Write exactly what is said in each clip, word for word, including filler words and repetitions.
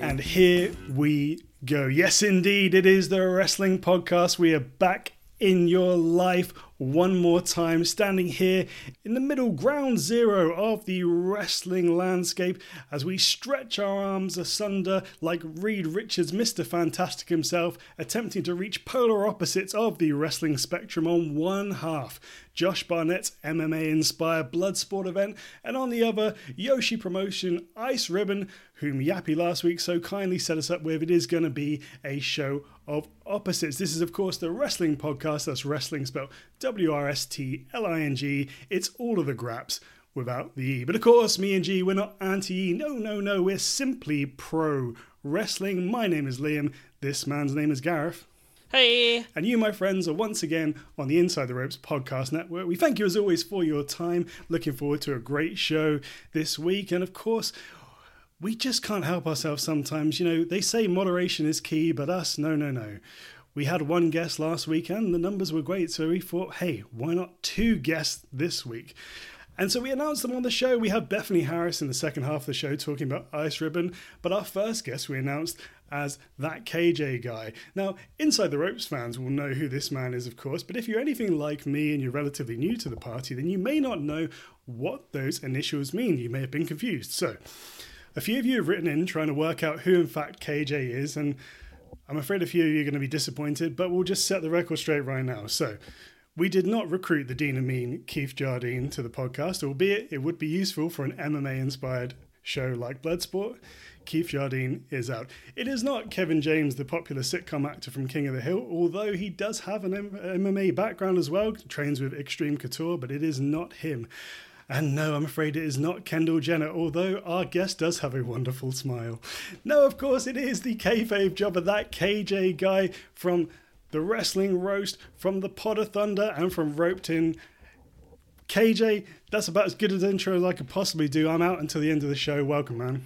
And here we go. Yes, indeed, it is the Wrestling Podcast. We are back in your life one more time, standing here in the middle ground zero of the wrestling landscape as we stretch our arms asunder like Reed Richards, Mister Fantastic himself, attempting to reach polar opposites of the wrestling spectrum. On one half, Josh Barnett's M M A-inspired Bloodsport event, and on the other, Yoshi Promotion Ice Ribbon, whom Yappy last week so kindly set us up with. It is going to be a show of opposites. This is, of course, the Wrestling Podcast. That's wrestling spelled W R S T L I N G. It's all of the graps without the E. But of course, me and G, we're not anti-E. No, no, no. We're simply pro-wrestling. My name is Liam. This man's name is Gareth. Hey! And you, my friends, are once again on the Inside the Ropes podcast network. We thank you, as always, for your time. Looking forward to a great show this week. And of course, we just can't help ourselves sometimes. You know, they say moderation is key, but us, no, no, no. We had one guest last week and the numbers were great, so we thought, hey, why not two guests this week? And so we announced them on the show. We have Bethany Harris in the second half of the show talking about Ice Ribbon, but our first guest we announced as That K J Guy. Now, Inside the Ropes fans will know who this man is, of course, but if you're anything like me and you're relatively new to the party, then you may not know what those initials mean. You may have been confused. So, a few of you have written in trying to work out who, in fact, K J is, and I'm afraid a few of you are going to be disappointed, but we'll just set the record straight right now. So, we did not recruit the Dean and Mean Keith Jardine to the podcast, albeit it would be useful for an M M A-inspired show like Bloodsport. Keith Jardine is out. It is not Kevin James, the popular sitcom actor from King of the Hill, although he does have an M M A background as well, trains with Extreme Couture, but it is not him. And no, I'm afraid it is not Kendall Jenner, although our guest does have a wonderful smile. No, of course, it is the kayfabe jobber, That K J Guy from the Wrestling Roast, from the Pod of Thunder, and from Roped In. K J, that's about as good an intro as I could possibly do. I'm out until the end of the show. Welcome, man.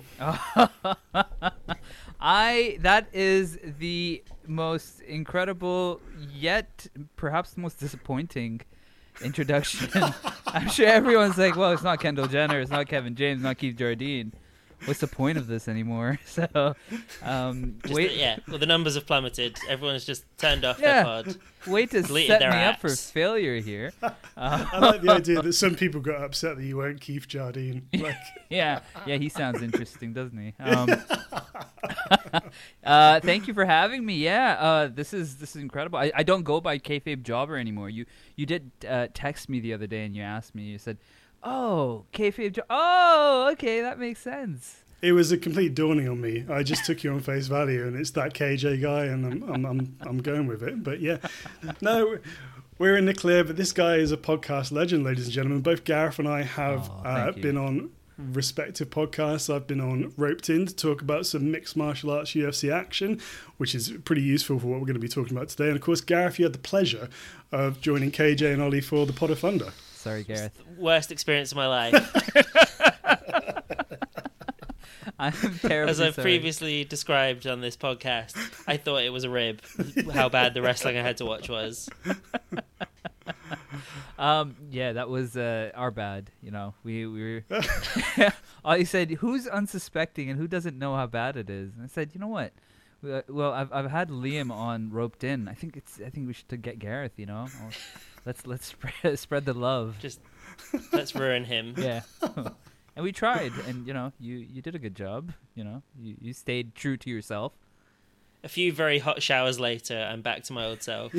I that is the most incredible, yet perhaps the most disappointing introduction. I'm sure everyone's like, well, it's not Kendall Jenner, it's not Kevin James, not Keith Jardine. What's the point of this anymore? So, um, just wait. The, yeah, well, the numbers have plummeted. Everyone's just turned off yeah. their pod. Wait to Deleted set their me apps. up for failure here. Uh, I like the idea that some people got upset that you weren't Keith Jardine. Like. yeah, yeah, he sounds interesting, doesn't he? Um, uh, thank you for having me. Yeah, uh, this is this is incredible. I, I don't go by kayfabe jobber anymore. You you did uh, text me the other day and you asked me. You said, "Oh, kayfabe jobber. Oh, okay, that makes sense." It was a complete dawning on me. I just took you on face value, and it's That K J Guy, and I'm I'm I'm, I'm going with it. But yeah, no. We're in the clear, but this guy is a podcast legend, ladies and gentlemen. Both Gareth and I have oh, uh, been on respective podcasts. I've been on Roped In to talk about some mixed martial arts U F C action, which is pretty useful for what we're going to be talking about today. And of course, Gareth, you had the pleasure of joining K J and Ollie for the Pod of Thunder. Sorry, Gareth. Worst experience of my life. I'm terribly As I've sorry. previously described on this podcast, I thought it was a rib, how bad the wrestling I had to watch was. Um, yeah, that was uh, our bad. You know, we we were. I said, "Who's unsuspecting and who doesn't know how bad it is?" And I said, "You know what? Uh, well, I've I've had Liam on Roped In. I think it's I think we should get Gareth. You know, I'll, let's let's spread spread the love. Just let's ruin him." Yeah. And we tried, and you know, you, you did a good job. You know, you, you stayed true to yourself. A few very hot showers later, I'm back to my old self.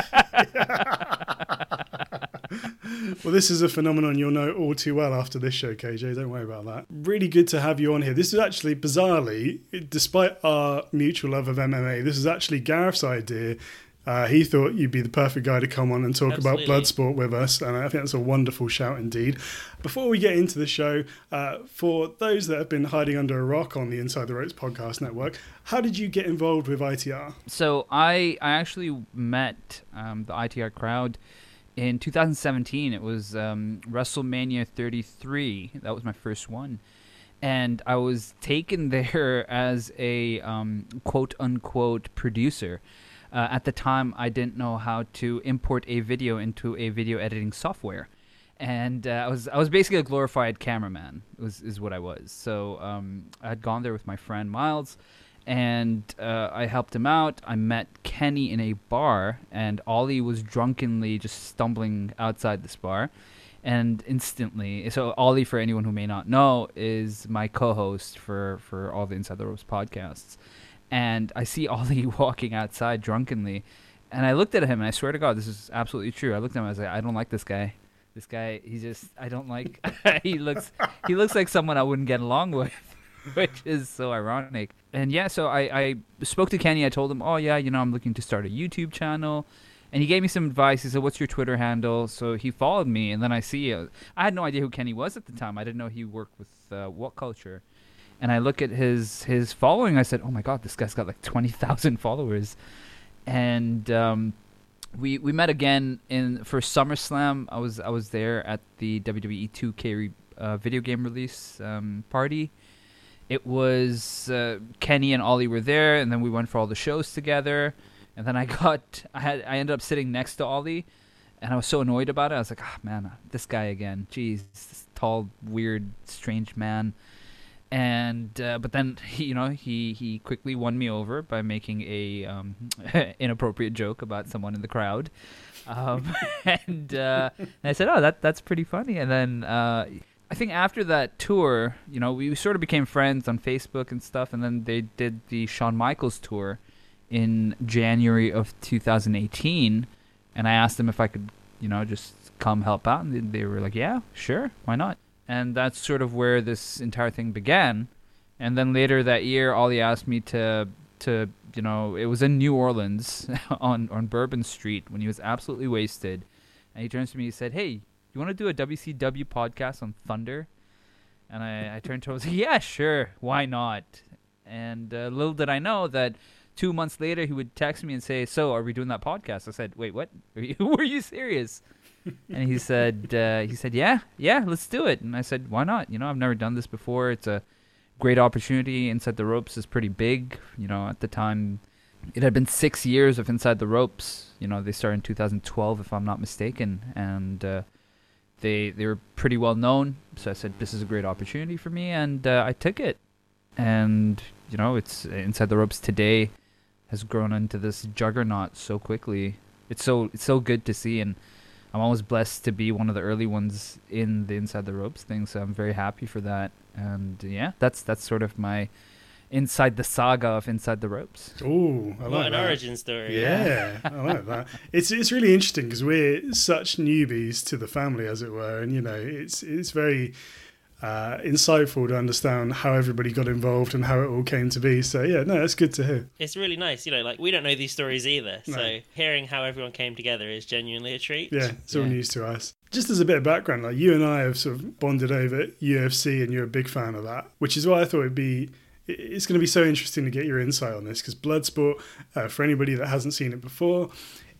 Well, this is a phenomenon you'll know all too well after this show, K J. Don't worry about that. Really good to have you on here. This is actually, bizarrely, despite our mutual love of M M A, this is actually Gareth's idea. Uh, he thought you'd be the perfect guy to come on and talk Absolutely. about Bloodsport with us, and I think that's a wonderful shout indeed. Before we get into the show, uh, for those that have been hiding under a rock on the Inside the Ropes podcast network, how did you get involved with I T R? So I I actually met um, the I T R crowd in two thousand seventeen. It was um, WrestleMania thirty-three. That was my first one. And I was taken there as a um, quote-unquote producer. Uh, at the time, I didn't know how to import a video into a video editing software, and uh, I was I was basically a glorified cameraman. Was is what I was. So um, I had gone there with my friend Miles, and uh, I helped him out. I met Kenny in a bar, and Ollie was drunkenly just stumbling outside this bar. And instantly, so Ollie, for anyone who may not know, is my co-host for, for all the Inside the Ropes podcasts. And I see Ollie walking outside drunkenly, and I looked at him, and I swear to God, this is absolutely true. I looked at him, and I was like, I don't like this guy. This guy, he just, I don't like, he looks, he looks like someone I wouldn't get along with, which is so ironic. And yeah, so I, I spoke to Kenny. I told him, oh yeah, you know, I'm looking to start a YouTube channel. And he gave me some advice. He said, what's your Twitter handle? So he followed me, and then I see, uh, I had no idea who Kenny was at the time. I didn't know he worked with uh, What Culture. And I look at his his following. I said, oh my God, this guy's got like twenty thousand followers. And um, we we met again in for SummerSlam. I was I was there at the W W E two K re, uh, video game release um, party. It was uh, Kenny and Ollie were there, and then we went for all the shows together. And then I got, I had, I ended up sitting next to Ollie, and I was so annoyed about it. I was like, ah, oh, man, this guy again. Jeez, this tall, weird, strange man. And uh, but then he, you know, he, he quickly won me over by making a um, inappropriate joke about someone in the crowd. Um, and, uh, and I said, oh, that that's pretty funny. And then uh, I think after that tour, you know, we sort of became friends on Facebook and stuff. And then they did the Shawn Michaels tour in January of two thousand eighteen, and I asked them if I could, you know, just come help out, and they were like, yeah, sure, why not? And that's sort of where this entire thing began. And then later that year, Ollie asked me to, to you know, it was in New Orleans on, on Bourbon Street when he was absolutely wasted, and he turns to me and he said, hey, you want to do a W C W podcast on Thunder? And I, I turned to him and said, yeah, sure, why not? And uh, little did I know that two months later, he would text me and say, so, are we doing that podcast? I said, wait, what? Are you, were you serious? And he said, uh, he said, yeah, yeah, let's do it. And I said, why not? You know, I've never done this before. It's a great opportunity. Inside the Ropes is pretty big. You know, at the time, it had been six years of Inside the Ropes. You know, they started in two thousand twelve, if I'm not mistaken. And uh, they they were pretty well known. So I said, this is a great opportunity for me. And uh, I took it. And, you know, it's Inside the Ropes today has grown into this juggernaut so quickly. It's so it's so good to see, and I'm always blessed to be one of the early ones in the Inside the Ropes thing, so I'm very happy for that. And yeah, that's that's sort of my inside the saga of Inside the Ropes. Oh, I like what an that. origin story. Yeah, I like that. It's it's really interesting because we're such newbies to the family, as it were, and you know, it's it's very Uh, insightful to understand how everybody got involved and how it all came to be. So yeah, no, that's good to hear. It's really nice, you know, like we don't know these stories either, No. so hearing how everyone came together is genuinely a treat. Yeah, it's all Yeah. news to us. Just as a bit of background, like you and I have sort of bonded over U F C, and you're a big fan of that, which is why I thought it'd be. It's going to be so interesting to get your insight on this, because Bloodsport, uh, for anybody that hasn't seen it before,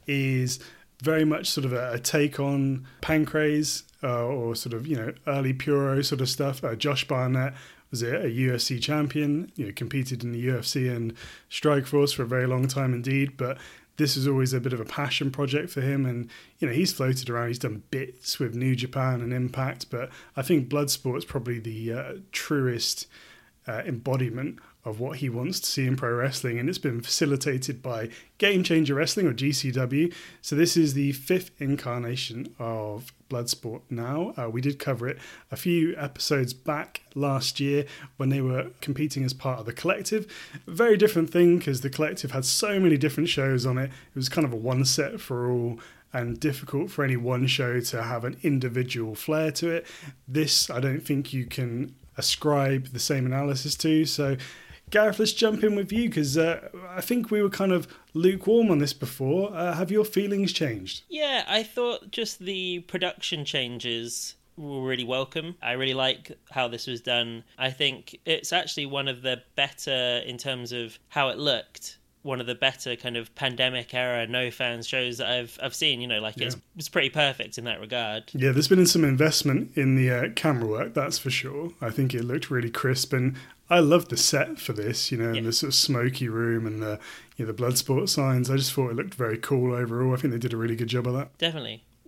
is very much sort of a, a take on Pancrase, uh, or sort of, you know, early Puro sort of stuff. Uh, Josh Barnett was a, a U F C champion, you know, competed in the U F C and Strikeforce for a very long time indeed, but this is always a bit of a passion project for him. And, you know, he's floated around, he's done bits with New Japan and Impact, but I think Bloodsport is probably the uh, truest uh, embodiment of what he wants to see in pro wrestling, and it's been facilitated by Game Changer Wrestling, or G C W. So this is the fifth incarnation of Bloodsport now. Uh, we did cover it a few episodes back last year when they were competing as part of the Collective. Very different thing, because the Collective had so many different shows on it. It was kind of a one set for all, and difficult for any one show to have an individual flair to it. This, I don't think you can ascribe the same analysis to. So Gareth, let's jump in with you, because uh, I think we were kind of lukewarm on this before. Uh, have your feelings changed? Yeah, I thought just the production changes were really welcome. I really like how this was done. I think it's actually one of the better, in terms of how it looked, one of the better kind of pandemic era no fans shows that I've I've seen. You know, like yeah. it's it's pretty perfect in that regard. Yeah, there's been some investment in the uh, camera work, that's for sure. I think it looked really crisp, and I love the set for this, you know, yeah. and the sort of smoky room and the, you know, the Bloodsport signs. I just thought it looked very cool overall. I think they did a really good job of that. Definitely.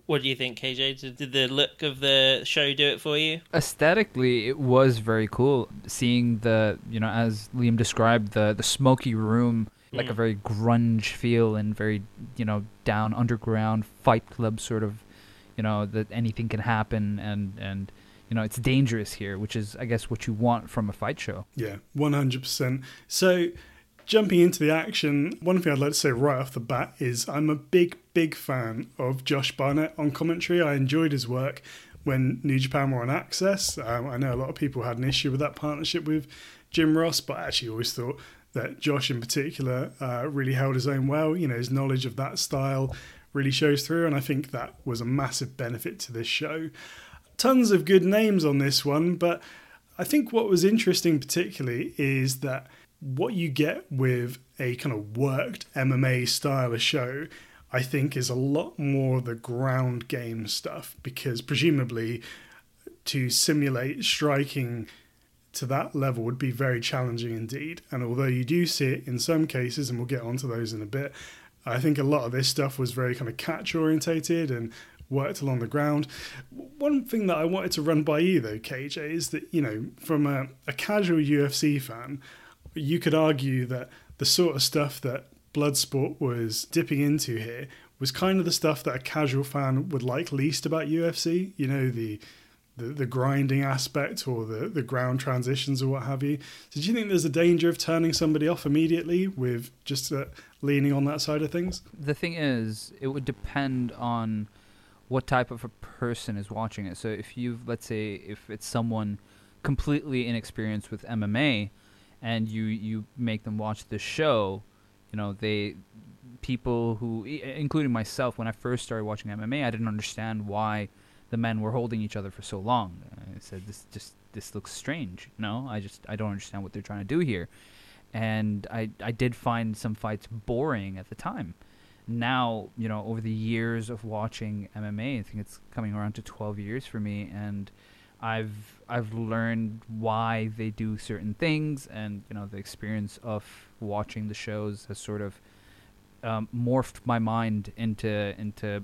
What do you think, K J? Did, did the look of the show do it for you? Aesthetically, it was very cool. Seeing the, you know, as Liam described, the, the smoky room, mm. like a very grunge feel and very, you know, down underground fight club sort of, you know, that anything can happen and, and you know, it's dangerous here, which is, I guess, what you want from a fight show. Yeah, one hundred percent. So, jumping into the action, one thing I'd like to say right off the bat is I'm a big, big fan of Josh Barnett on commentary. I enjoyed his work when New Japan were on Access. Um, I know a lot of people had an issue with that partnership with Jim Ross, but I actually always thought that Josh in particular uh, really held his own well. You know, his knowledge of that style really shows through, and I think that was a massive benefit to this show. Tons of good names on this one, but I think what was interesting particularly is that what you get with a kind of worked M M A style of show, I think, is a lot more of the ground game stuff, because presumably to simulate striking to that level would be very challenging indeed. And although you do see it in some cases, and we'll get onto those in a bit, I think a lot of this stuff was very kind of catch orientated and worked along the ground. One thing that I wanted to run by you though, K J, is that, you know, from a, a casual U F C fan, you could argue that the sort of stuff that Bloodsport was dipping into here was kind of the stuff that a casual fan would like least about U F C. You know, the the, the grinding aspect or the, the ground transitions or what have you. So do you think there's a danger of turning somebody off immediately with just uh, leaning on that side of things? The thing is, it would depend on what type of a person is watching it. So if you've, let's say, if it's someone completely inexperienced with M M A, and you, you make them watch this show, you know, they, people who, including myself, when I first started watching M M A, I didn't understand why the men were holding each other for so long. I said, this just, this looks strange. No, I just, I don't understand what they're trying to do here. And I, I did find some fights boring at the time. Now, you know, over the years of watching M M A, I think it's coming around to twelve years for me, and I've I've learned why they do certain things, and you know the experience of watching the shows has sort of um, morphed my mind into into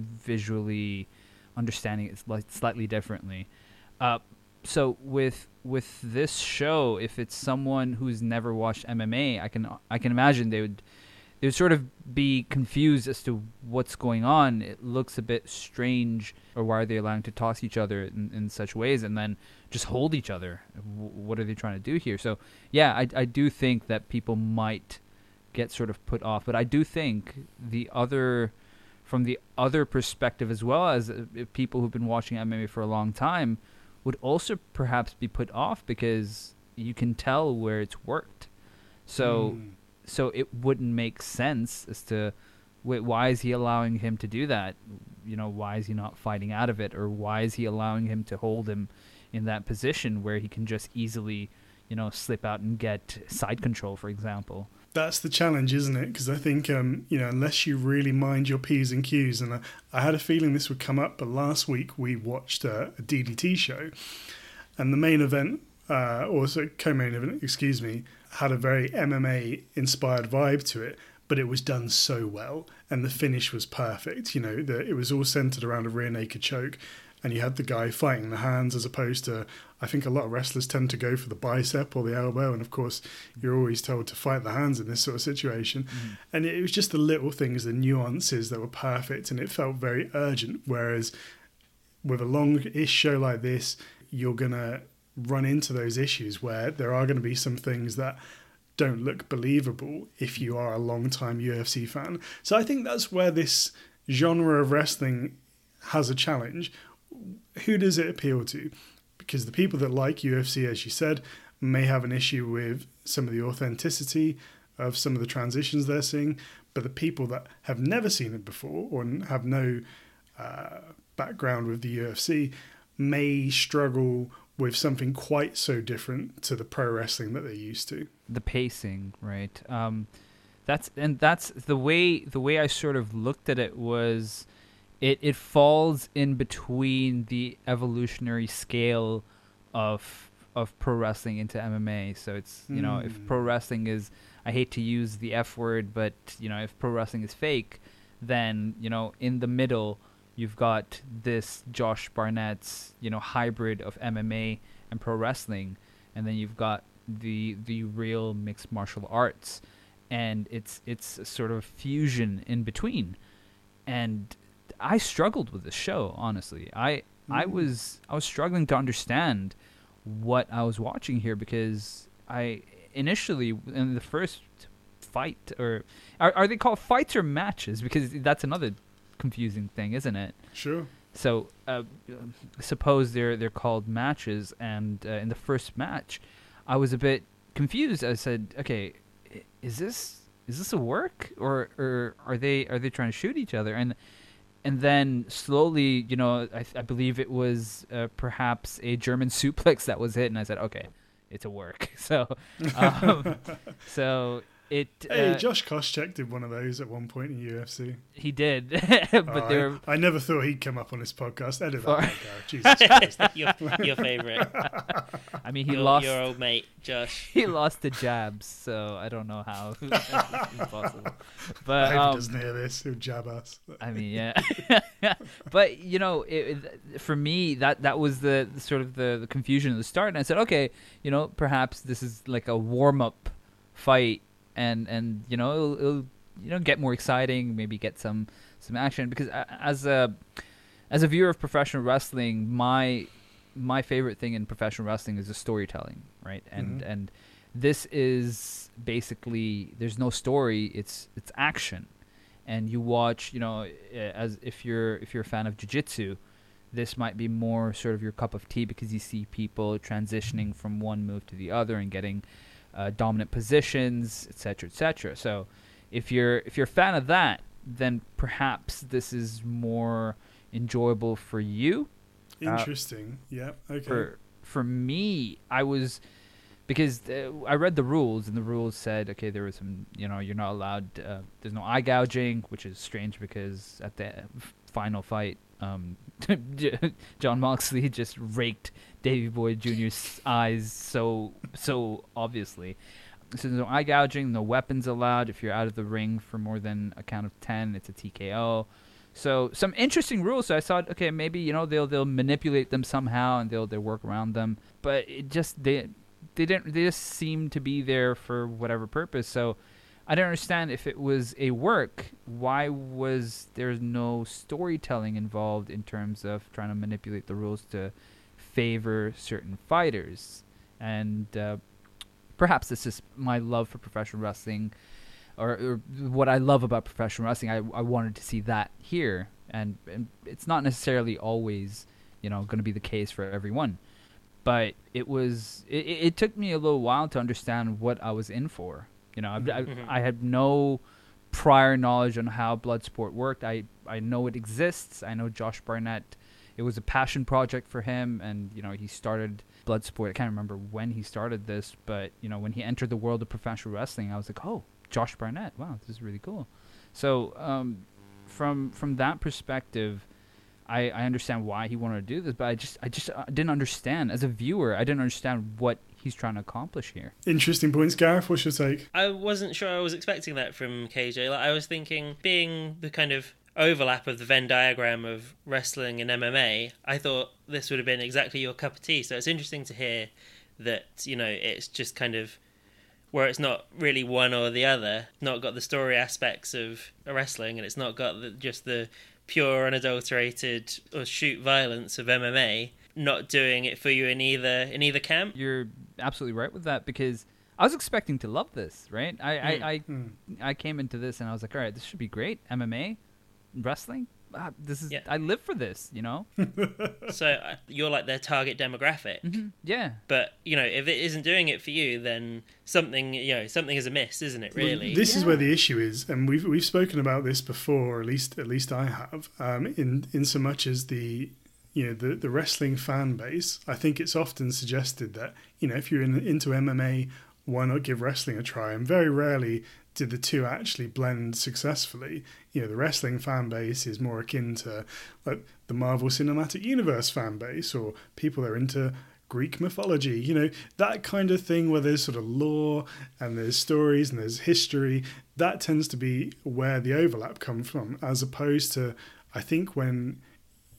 visually understanding it like slightly differently. Uh, so with with this show, if it's someone who's never watched M M A, I can I can imagine they would. They would sort of be confused as to what's going on. It looks a bit strange, or why are they allowing to toss each other in, in such ways and then just hold each other? W- what are they trying to do here? So, yeah, I, I do think that people might get sort of put off. But I do think the other, from the other perspective as well, as uh, people who've been watching M M A for a long time, would also perhaps be put off because you can tell where it's worked. So... Mm. So it wouldn't make sense as to, wait, why is he allowing him to do that? You know, why is he not fighting out of it? Or why is he allowing him to hold him in that position where he can just easily, you know, slip out and get side control, for example? That's the challenge, isn't it? Because I think, um, you know, unless you really mind your P's and Q's, and I, I had a feeling this would come up, but last week we watched a, a D D T show, and the main event, uh, or so co-main event, excuse me, had a very M M A-inspired vibe to it, but it was done so well, and the finish was perfect. You know, the, it was all centered around a rear naked choke, and you had the guy fighting the hands as opposed to, I think a lot of wrestlers tend to go for the bicep or the elbow, and of course, you're always told to fight the hands in this sort of situation. Mm. And it was just the little things, the nuances that were perfect, and it felt very urgent, whereas with a long-ish show like this, you're going to run into those issues where there are going to be some things that don't look believable if you are a long-time U F C fan. So I think that's where this genre of wrestling has a challenge. Who does it appeal to? Because the people that like U F C, as you said, may have an issue with some of the authenticity of some of the transitions they're seeing, but the people that have never seen it before or have no uh, background with the U F C may struggle with something quite so different to the pro wrestling that they're used to. The pacing, right? Um, that's and that's the way the way I sort of looked at it was, it it falls in between the evolutionary scale of of pro wrestling into M M A. So it's you mm. know if pro wrestling is, I hate to use the F word, but you know if pro wrestling is fake, then you know in the middle you've got this Josh Barnett's, you know, hybrid of M M A and pro wrestling, and then you've got the the real mixed martial arts, and it's it's a sort of fusion in between. And I struggled with the show, honestly. I mm. I was I was struggling to understand what I was watching here, because I initially in the first fight, or are are they called fights or matches? Because that's another confusing thing, isn't it? Sure. So uh, suppose they're they're called matches, and uh, in the first match, I was a bit confused. I said, "Okay, is this is this a work, or or are they are they trying to shoot each other?" And and then slowly, you know, I, I believe it was uh, perhaps a German suplex that was hit, and I said, "Okay, it's a work." So, um, so. It, hey, uh, Josh Koscheck did one of those at one point in U F C. He did, but oh, they were... I, I never thought he'd come up on this podcast. Edit For... that, out, Jesus Christ. your, your favorite. I mean, he your, lost your old mate, Josh. He lost the jabs, so I don't know how. It's impossible. But I hope um, he doesn't hear this. He'll jab us. I mean, yeah. But you know, it, it, for me, that that was the, the sort of the, the confusion at the start, and I said, okay, you know, perhaps this is like a warm up fight. And and you know it'll, it'll you know get more exciting, maybe get some some action, because as a as a viewer of professional wrestling, my my favorite thing in professional wrestling is the storytelling, right? And mm-hmm. and this is basically, there's no story, it's it's action, and you watch, you know, as if you're if you're a fan of jiu-jitsu, this might be more sort of your cup of tea, because you see people transitioning from one move to the other and getting Uh, dominant positions, et cetera, et cetera. So, if you're if you're a fan of that, then perhaps this is more enjoyable for you. Interesting. Uh, yeah. Okay. For for me, I was because uh, I read the rules, and the rules said, okay, there was some, you know, you're not allowed. Uh, there's no eye gouging, which is strange because at the final fight, um, John Moxley just raked Davey Boy Junior's eyes so so obviously. So there's no eye gouging, no weapons allowed. If you're out of the ring for more than a count of ten, it's a T K O. So some interesting rules. So I thought, okay, maybe, you know, they'll they'll manipulate them somehow, and they'll they'll work around them. But it just they they didn't they just seem to be there for whatever purpose. So I don't understand, if it was a work, why was there no storytelling involved in terms of trying to manipulate the rules to favor certain fighters? And uh, perhaps this is my love for professional wrestling, or, or what I love about professional wrestling. I, I wanted to see that here, and, and it's not necessarily always, you know, going to be the case for everyone. But it was. It, it took me a little while to understand what I was in for. You know, I, I, I had no prior knowledge on how Bloodsport worked. I, I know it exists. I know Josh Barnett. It was a passion project for him, and, you know, he started Bloodsport. I can't remember when he started this, but, you know, when he entered the world of professional wrestling, I was like, oh, Josh Barnett. Wow, this is really cool. So um, from from that perspective, I, I understand why he wanted to do this, but I just I just I didn't understand. As a viewer, I didn't understand what he's trying to accomplish here. Interesting points, Gareth. What's your take? I wasn't sure I was expecting that from K J. Like, I was thinking, being the kind of overlap of the Venn diagram of wrestling and M M A, I thought this would have been exactly your cup of tea. So it's interesting to hear that, you know, it's just kind of where it's not really one or the other, not got the story aspects of wrestling, and it's not got the, just the pure, unadulterated or shoot violence of M M A, not doing it for you in either in either camp. You're absolutely right with that, because I was expecting to love this, right? I mm. I, I, mm. I came into this and I was like, all right, this should be great. M M A, wrestling, ah, this is yeah. I live for this, you know. So uh, you're like their target demographic. Mm-hmm. Yeah. But, you know, if it isn't doing it for you, then something, you know, something is amiss, isn't it? Really. Well, this yeah. is where the issue is, and we've we've spoken about this before, or at least at least I have. Um, in in so much as the you know the the wrestling fan base, I think it's often suggested that, you know, if you're in, into M M A, why not give wrestling a try? And very rarely did the two actually blend successfully. You know, the wrestling fan base is more akin to like the Marvel Cinematic Universe fan base, or people that are into Greek mythology, you know, that kind of thing where there's sort of lore and there's stories and there's history. That tends to be where the overlap comes from, as opposed to, I think, when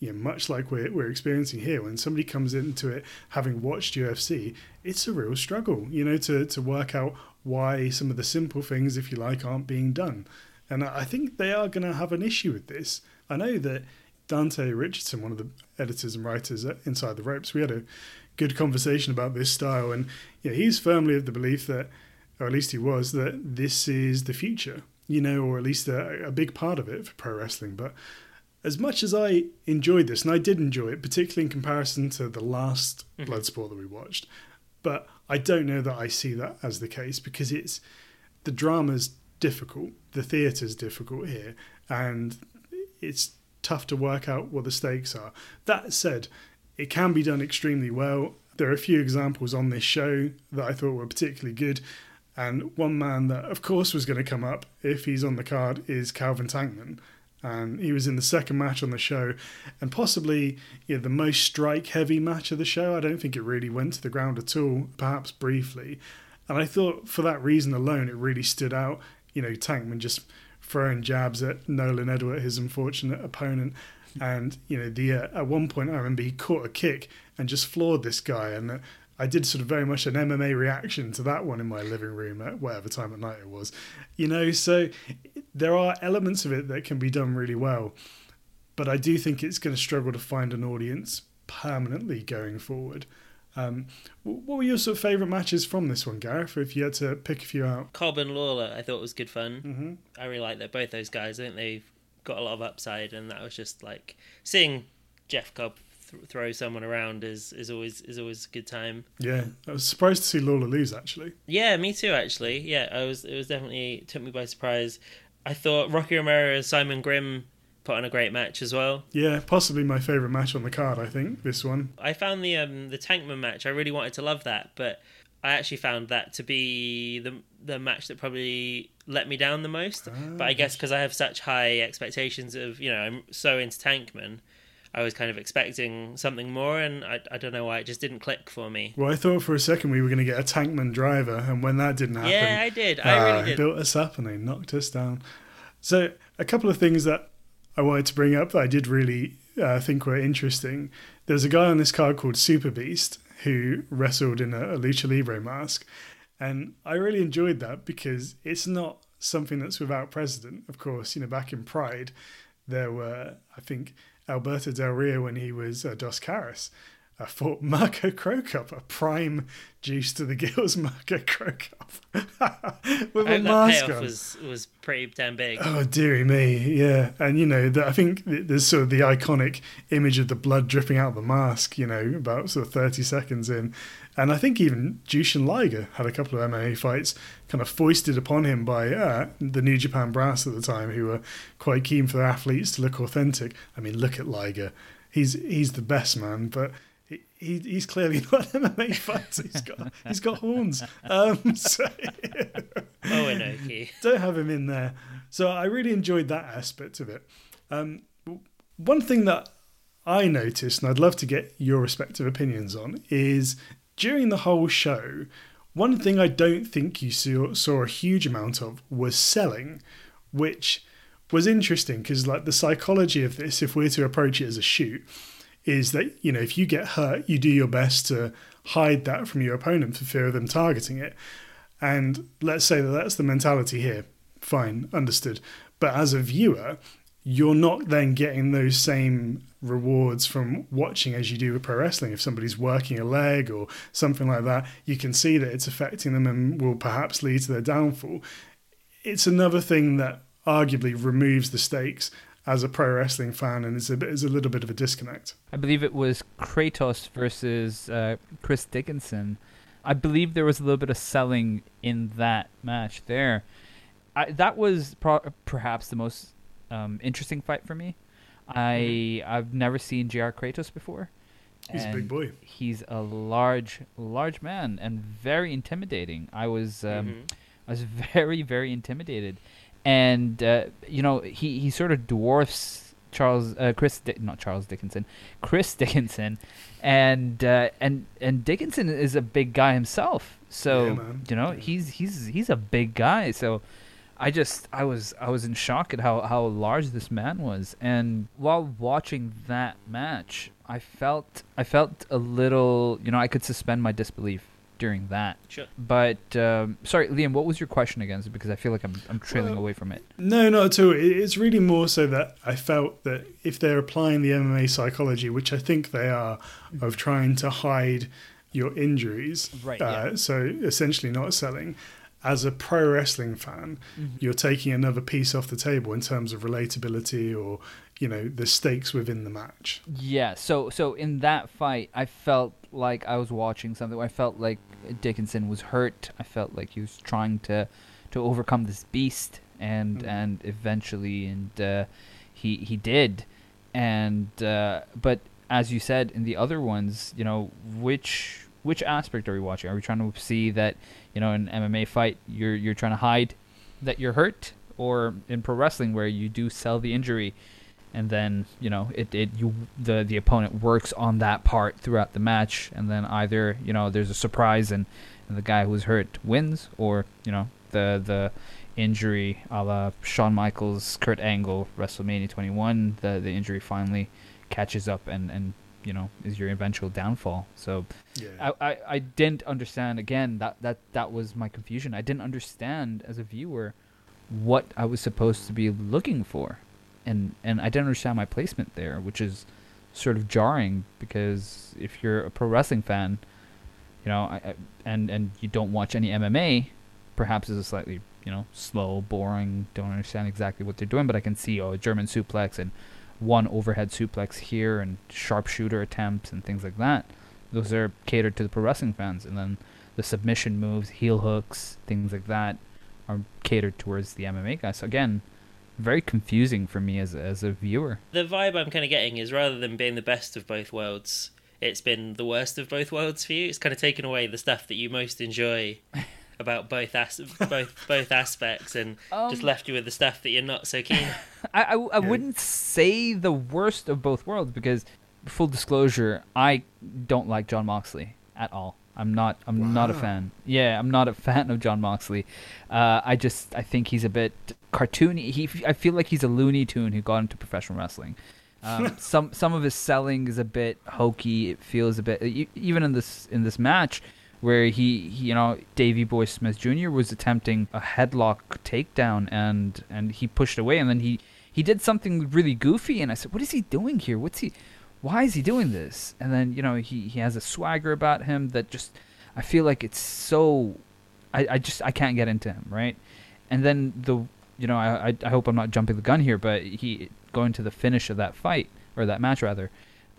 you know, much like we're, we're experiencing here, when somebody comes into it having watched U F C, it's a real struggle, you know, to, to work out why some of the simple things, if you like, aren't being done. And I think they are going to have an issue with this. I know that Dante Richardson, one of the editors and writers at Inside the Ropes, we had a good conversation about this style, and you know, he's firmly of the belief that, or at least he was, that this is the future, you know, or at least a, a big part of it for pro wrestling. But as much as I enjoyed this, and I did enjoy it, particularly in comparison to the last mm-hmm. Bloodsport that we watched, but I don't know that I see that as the case, because it's the drama's difficult, the theatre's difficult here, and it's tough to work out what the stakes are. That said, it can be done extremely well. There are a few examples on this show that I thought were particularly good, and one man that of course was going to come up if he's on the card is Calvin Tankman. And he was in the second match on the show, and possibly you know, the most strike-heavy match of the show. I don't think it really went to the ground at all, perhaps briefly. And I thought for that reason alone, it really stood out. You know, Tankman just throwing jabs at Nolan Edward, his unfortunate opponent. And, you know, the uh, at one point I remember he caught a kick and just floored this guy. And uh, I did sort of very much an M M A reaction to that one in my living room at whatever time of night it was. You know, so there are elements of it that can be done really well. But I do think it's going to struggle to find an audience permanently going forward. Um, what were your sort of favourite matches from this one, Gareth, if you had to pick a few out? Cobb and Lawler, I thought was good fun. Mm-hmm. I really like that both those guys. I think they've got a lot of upside, and that was just like seeing Jeff Cobb th- throw someone around is, is always is always a good time. Yeah, I was surprised to see Lawler lose, actually. Yeah, me too. Actually, yeah, I was. It was definitely it took me by surprise. I thought Rocky Romero and Simon Grimm put on a great match as well. Yeah, possibly my favourite match on the card, I think, this one. I found the um, the Tankman match, I really wanted to love that, but I actually found that to be the the match that probably let me down the most. Ah, but I guess because I have such high expectations of, you know, I'm so into Tankman, I was kind of expecting something more, and I, I don't know why, it just didn't click for me. Well, I thought for a second we were going to get a Tankman driver, and when that didn't happen... Yeah, I did. I uh, really did. They built us up and they knocked us down. So, a couple of things that I wanted to bring up that I did really uh, think were interesting. There's a guy on this card called Super Beast who wrestled in a, a Lucha Libre mask, and I really enjoyed that because it's not something that's without precedent. Of course, you know, back in Pride, there were, I think, Alberto Del Rio, when he was uh, Dos Caras, uh, fought Mirko Cro Cop, a prime juice to the gills Mirko Cro Cop with I a hope mask that payoff on. was was pretty damn big. Oh dearie me, yeah. And you know, the, I think there's sort of the iconic image of the blood dripping out of the mask, you know, about sort of thirty seconds in. And I think even Jushin Liger had a couple of M M A fights kind of foisted upon him by uh, the New Japan brass at the time, who were quite keen for their athletes to look authentic. I mean, look at Liger. He's he's the best, man, but he, he he's clearly not an M M A fighter. He's got he's got horns. Um, so Oh, Inoki. Don't have him in there. So I really enjoyed that aspect of it. Um, one thing that I noticed, and I'd love to get your respective opinions on, is during the whole show, one thing I don't think you saw, saw a huge amount of was selling, which was interesting because, like, the psychology of this, if we're to approach it as a shoot, is that, you know, if you get hurt, you do your best to hide that from your opponent for fear of them targeting it. And let's say that that's the mentality here. Fine, understood. But as a viewer, you're not then getting those same rewards from watching as you do with pro wrestling. If somebody's working a leg or something like that, you can see that it's affecting them and will perhaps lead to their downfall. It's another thing that arguably removes the stakes as a pro wrestling fan, and is a bit is a little bit of a disconnect. I believe it was Kratos versus uh, Chris Dickinson. I believe there was a little bit of selling in that match there. I, that was pro- perhaps the most um, interesting fight for me. I I've never seen J R Kratos before. He's a big boy. He's a large, large man and very intimidating. I was um, mm-hmm. I was very, very intimidated, and uh, you know he, he sort of dwarfs Charles uh, Chris Di- not Charles Dickinson, Chris Dickinson, and uh, and and Dickinson is a big guy himself. So yeah, man. you know yeah. he's he's he's a big guy. So I just I was I was in shock at how, how large this man was, and while watching that match, I felt I felt a little, you know, I could suspend my disbelief during that. Sure. But um, sorry, Liam, what was your question again? Because I feel like I'm I'm trailing Well, away from it. No, not at all. It- It's really more so that I felt that if they're applying the M M A psychology, which I think they are, of trying to hide your injuries, Right, uh, yeah. so essentially not selling, as a pro wrestling fan, Mm-hmm. you're taking another piece off the table in terms of relatability or, you know, the stakes within the match. Yeah, so so in that fight, I felt like I was watching something. I felt like Dickinson was hurt. I felt like he was trying to to overcome this beast, and Mm. and eventually, and uh, he he did. And uh, but as you said in the other ones, you know, which which aspect are we watching? Are we trying to see that, you know, in an M M A fight you're you're trying to hide that you're hurt, or in pro wrestling where you do sell the injury, and then, you know, it, it you the the opponent works on that part throughout the match, and then either, you know, there's a surprise and, and the guy who's hurt wins, or, you know, the the injury a la Shawn Michaels, Kurt Angle, WrestleMania twenty-one, the the injury finally catches up and, and you know, is your eventual downfall. So Yeah. I, I, I didn't understand, again, that, that that was my confusion. I didn't understand as a viewer what I was supposed to be looking for. And and I didn't understand my placement there, which is sort of jarring, because if you're a pro wrestling fan, you know, I, I, and and you don't watch any M M A, perhaps it's a slightly, you know, slow, boring, don't understand exactly what they're doing, but I can see, oh, a German suplex and one overhead suplex here and sharpshooter attempts and things like that. Those are catered to the pro wrestling fans, and then the submission moves, heel hooks, things like that are catered towards the M M A guys. So again, very confusing for me as as a viewer. The vibe I'm kind of getting is, rather than being the best of both worlds, it's been the worst of both worlds for you. It's kind of taken away the stuff that you most enjoy about both as- both both aspects, and just Um, left you with the stuff that you're not so keen. I, I, I wouldn't say the worst of both worlds, because, full disclosure, I don't like John Moxley at all. I'm not. I'm not a Wow. fan. Yeah, I'm not a fan of John Moxley. Uh, I just. I think he's a bit cartoony. He. I feel like he's a Looney Tune who got into professional wrestling. Um, some some of his selling is a bit hokey. It feels a bit. e- Even in this in this match, where he, he you know, Davey Boy Smith Junior was attempting a headlock takedown, and and he pushed away, and then he he did something really goofy, and I said, what is he doing here? What's he? Why is he doing this? And then, you know, he, he has a swagger about him that just, I feel like it's so, I, I just, I can't get into him, right? And then the, you know, I, I I hope I'm not jumping the gun here, but he, going to the finish of that fight, or that match rather,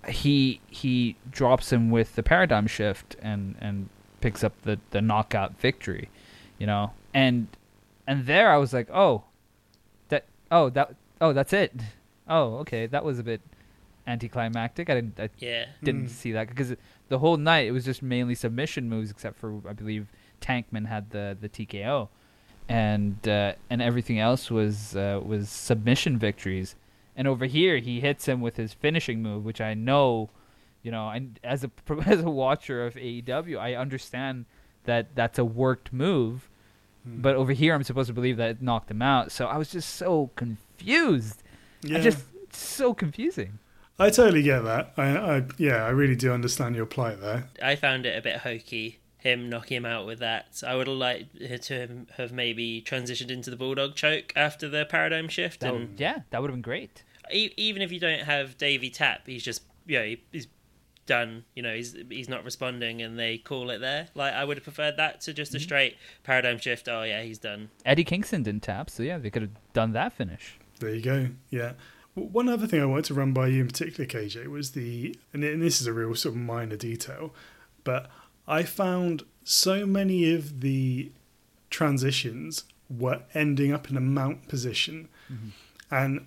he he drops him with the paradigm shift and, and picks up the, the knockout victory, you know? And, and there I was like, oh, that, oh, that, oh, that's it. Oh, okay, that was a bit anticlimactic. I didn't I Yeah. didn't Mm. see that, because the whole night it was just mainly submission moves, except for, I believe, Tankman had the, the T K O, and uh, and everything else was uh, was submission victories. And over here he hits him with his finishing move, which I know, you know, I, as a as a watcher of A E W, I understand that that's a worked move, Mm. but over here I'm supposed to believe that it knocked him out. So I was just so confused. Yeah. I just it's so confusing. I totally get that. I, I yeah, I really do understand your plight there. I found it a bit hokey, him knocking him out with that. I would have liked to him have maybe transitioned into the Bulldog choke after the paradigm shift. That and would, yeah, that would have been great. e- even if you don't have Davey tap, he's just, you know, he, he's done. You know, he's he's not responding, and they call it there. Like, I would have preferred that to just a straight paradigm shift. Oh yeah, he's done. Eddie Kingston didn't tap, so yeah, they could have done that finish. There you go. Yeah. W- One other thing I wanted to run by you in particular, K J, was the, and and this is a real sort of minor detail, but I found so many of the transitions were ending up in a mount position. Mm-hmm. And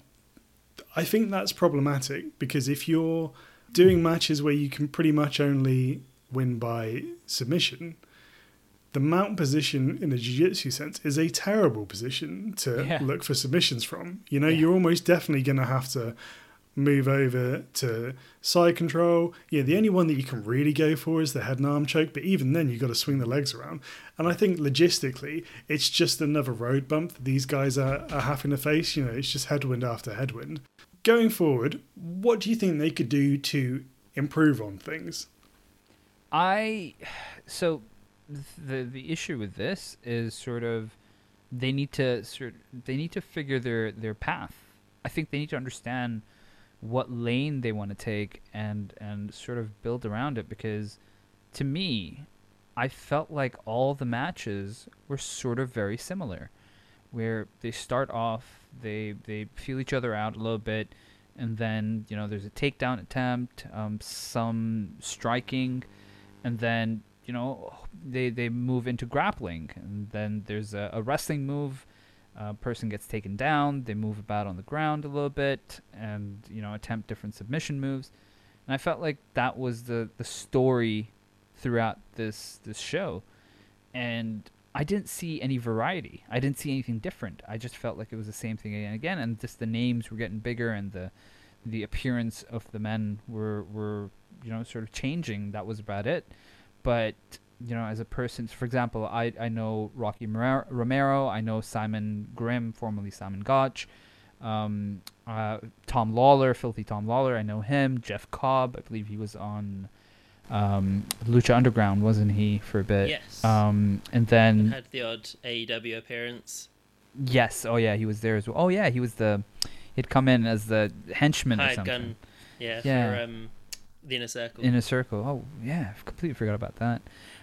I think that's problematic, because if you're doing matches where you can pretty much only win by submission, the mount position in a jiu-jitsu sense is a terrible position to Yeah. look for submissions from. You know, Yeah. you're almost definitely going to have to move over to side control. Yeah, the only one that you can really go for is the head and arm choke, but even then you've got to swing the legs around. And I think logistically, it's just another road bump that these guys are, are having to face. You know, it's just headwind after headwind. Going forward, what do you think they could do to improve on things? I so the the issue with this is sort of they need to sort they need to figure their their path. I think they need to understand what lane they want to take and and sort of build around it, because to me, I felt like all the matches were sort of very similar, where they start off, they they feel each other out a little bit, and then, you know, there's a takedown attempt, um, some striking, and then, you know, they they move into grappling, and then there's a, a wrestling move. A uh, person gets taken down, they move about on the ground a little bit, and, you know, attempt different submission moves. And I felt like that was the, the story throughout this this show. And I didn't see any variety. I didn't see anything different. I just felt like it was the same thing again and again, and just the names were getting bigger, and the the appearance of the men were, were you know, sort of changing. That was about it. But, you know, as a person, for example, I, I know Rocky Romero, I know Simon Grimm, formerly Simon Gotch, um, uh, Tom Lawler, Filthy Tom Lawler, I know him, Jeff Cobb, I believe he was on um, Lucha Underground, wasn't he, for a bit? Yes. Um, and then... And had the odd A E W appearance. Yes, oh yeah, he was there as well. Oh yeah, he was the... He'd come in as the henchman or Hired something. gun, yeah, Yeah. for um, the Inner Circle. Inner Circle, oh yeah, I completely forgot about that.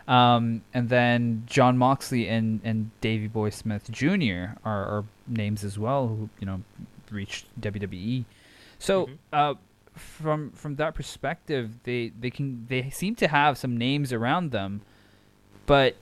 Um, and then John Moxley and, and Davey Boy Smith Junior are, are names as well who, you know, reached W W E. So Mhm. uh, from from that perspective, they, they can they seem to have some names around them, but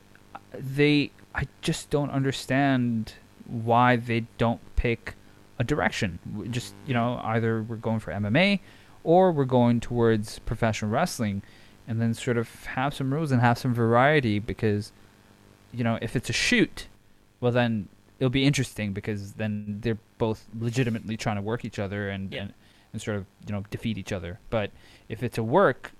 they I just don't understand why they don't pick a direction. We just, you know, either we're going for M M A or we're going towards professional wrestling. And then sort of have some rules and have some variety, because, you know, if it's a shoot, well then it'll be interesting, because then they're both legitimately trying to work each other and, Yeah. and, and sort of, you know, defeat each other. But if it's a work,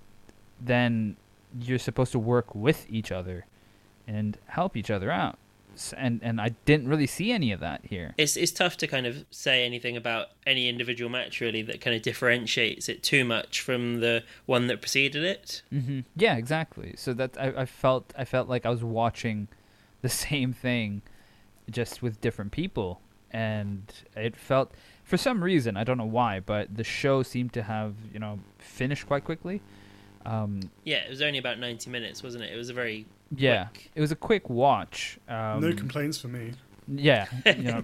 then you're supposed to work with each other and help each other out. S- And and I didn't really see any of that here. It's it's tough to kind of say anything about any individual match, really, that kind of differentiates it too much from the one that preceded it. Mm-hmm. Yeah, exactly. So that I, I felt I felt like I was watching the same thing, just with different people, and it felt, for some reason, I don't know why, but the show seemed to have, you know, finished quite quickly. Um, Yeah, it was only about ninety minutes, wasn't it? It was a very yeah, quick. it was a quick watch. Um, No complaints for me. Yeah, you know,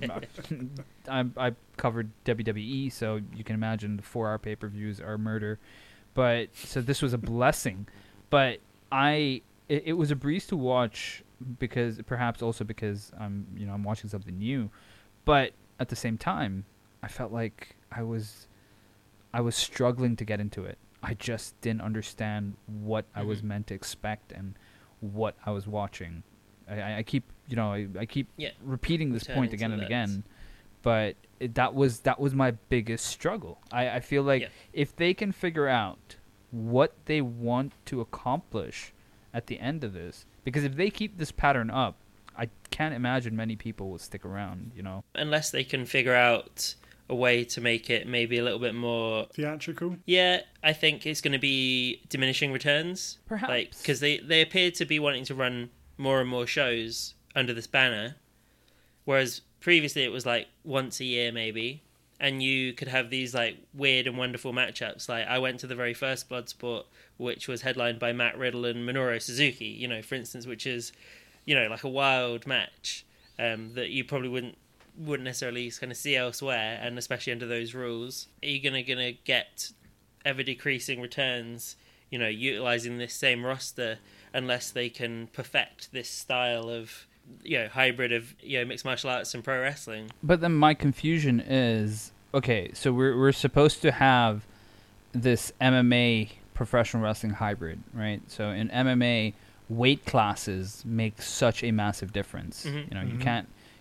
I I covered W W E, so you can imagine the four-hour pay-per-views are murder. But so this was a blessing. But I, it, it was a breeze to watch, because perhaps also because I'm, you know, I'm watching something new. But at the same time, I felt like I was, I was struggling to get into it. I just didn't understand what I was Mhm. meant to expect and what I was watching. I, I keep, you know, I, I keep Yeah. repeating this point Returning again to and that. again, but it, that was that was my biggest struggle. I, I feel like Yeah. if they can figure out what they want to accomplish at the end of this, because if they keep this pattern up, I can't imagine many people will stick around, you know. Unless they can figure out a way to make it maybe a little bit more... Theatrical? Yeah, I think it's going to be diminishing returns. Perhaps. Like, because they, they appear to be wanting to run more and more shows under this banner, whereas previously it was like once a year maybe, and you could have these like weird and wonderful matchups. Like, I went to the very first Bloodsport, which was headlined by Matt Riddle and Minoru Suzuki, you know, for instance, which is, you know, like a wild match um, that you probably wouldn't wouldn't necessarily kind of see elsewhere, and especially under those rules. Are you gonna gonna get ever decreasing returns, you know, utilizing this same roster, unless they can perfect this style of, you know, hybrid of, you know, mixed martial arts and pro wrestling? But then my confusion is, okay, so we're we're supposed to have this M M A professional wrestling hybrid, right? So in M M A, weight classes make such a massive difference. Mhm. You know, Mhm. you can't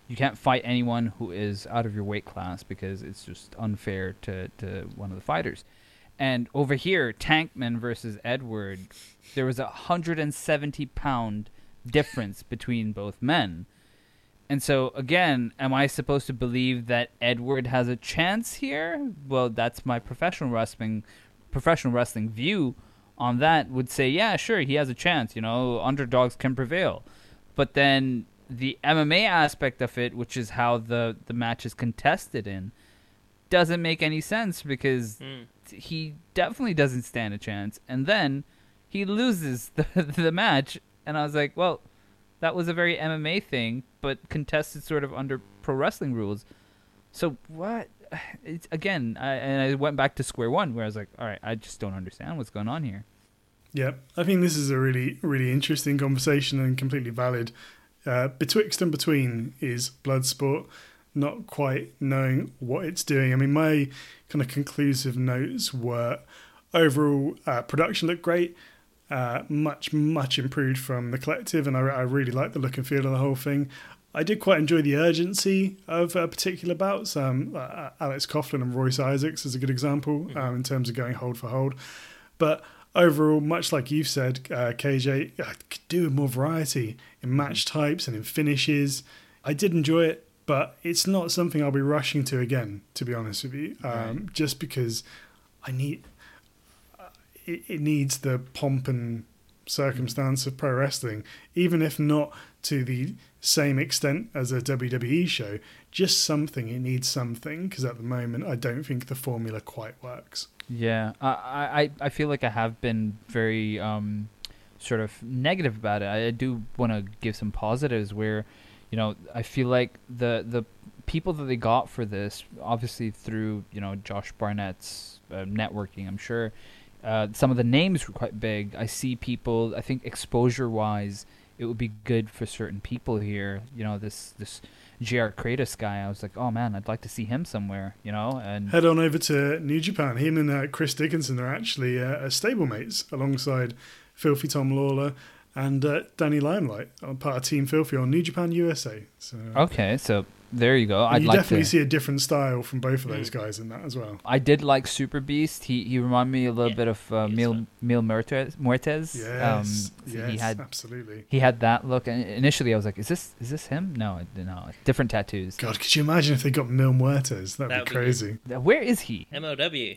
you can't fight anyone who is out of your weight class because it's just unfair to, to one of the fighters. And over here, Tankman versus Edward, there was a one hundred seventy pound difference between both men. And so, again, am I supposed to believe that Edward has a chance here? Well, that's my professional wrestling professional wrestling view on that would say, yeah, sure, he has a chance. You know, underdogs can prevail. But then the M M A aspect of it, which is how the, the match is contested in, doesn't make any sense because mm. he definitely doesn't stand a chance. And then he loses the, the match. And I was like, well, that was a very M M A thing, but contested sort of under pro wrestling rules. So what? It's, again, I, and I went back to square one where I was like, all right, I just don't understand what's going on here. Yeah, I think this is a really, really interesting conversation and completely valid. Uh, betwixt and between is Bloodsport, not quite knowing what it's doing. I mean, my kind of conclusive notes were overall uh, production looked great, uh, much, much improved from the collective, and I, I really like the look and feel of the whole thing. I did quite enjoy the urgency of uh, particular bouts. Um, uh, Alex Coughlin and Royce Isaacs is a good example um, in terms of going hold for hold. But overall, much like you've said, uh, K J, I could do with more variety in match types and in finishes. I did enjoy it, but it's not something I'll be rushing to again, to be honest with you, um, right. just because I need uh, it, it needs the pomp and circumstance of pro wrestling, even if not to the same extent as a W W E show, just something. It needs something, because at the moment I don't think the formula quite works. Yeah, I, I, I feel like I have been very um, sort of negative about it. I do want to give some positives where, you know, I feel like the the people that they got for this, obviously through, you know, Josh Barnett's uh, networking, I'm sure, uh, some of the names were quite big. I see people, I think exposure-wise, it would be good for certain people here. You know, this this J R Kratos guy, I was like, oh man, I'd like to see him somewhere, you know. And head on over to New Japan. Him and uh, Chris Dickinson are actually uh, stablemates alongside Filthy Tom Lawler and uh, Danny Limelight, part of Team Filthy on New Japan U S A. So, okay, so there you go. I'd you like definitely to... see a different style from both of those guys in that as well. I did like Super Beast. He he reminded me a little yeah, bit of uh, Mil Mil Muertes. Muertes. Yes, um, so yes, he had, absolutely. He had that look, and initially I was like, "Is this is this him?" No, no, different tattoos. God, could you imagine if they got Mil Muertes? That'd, That'd be crazy. Be Where is he? M L W.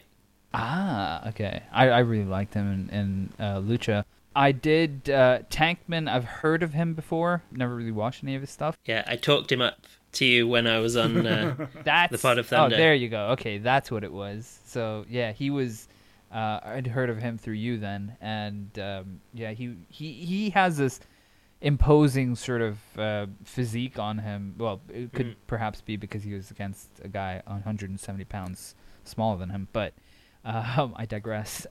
Ah, okay. I, I really liked him in, in uh, Lucha. I did uh, Tankman. I've heard of him before. Never really watched any of his stuff. Yeah, I talked him up to you when I was on uh, that's, the Pod of Thunder. Oh, there you go. Okay, that's what it was. So yeah, he was. Uh, I'd heard of him through you then, and um, yeah, he he he has this imposing sort of uh, physique on him. Well, it could mm. perhaps be because he was against a guy one hundred seventy pounds smaller than him, but um, I digress.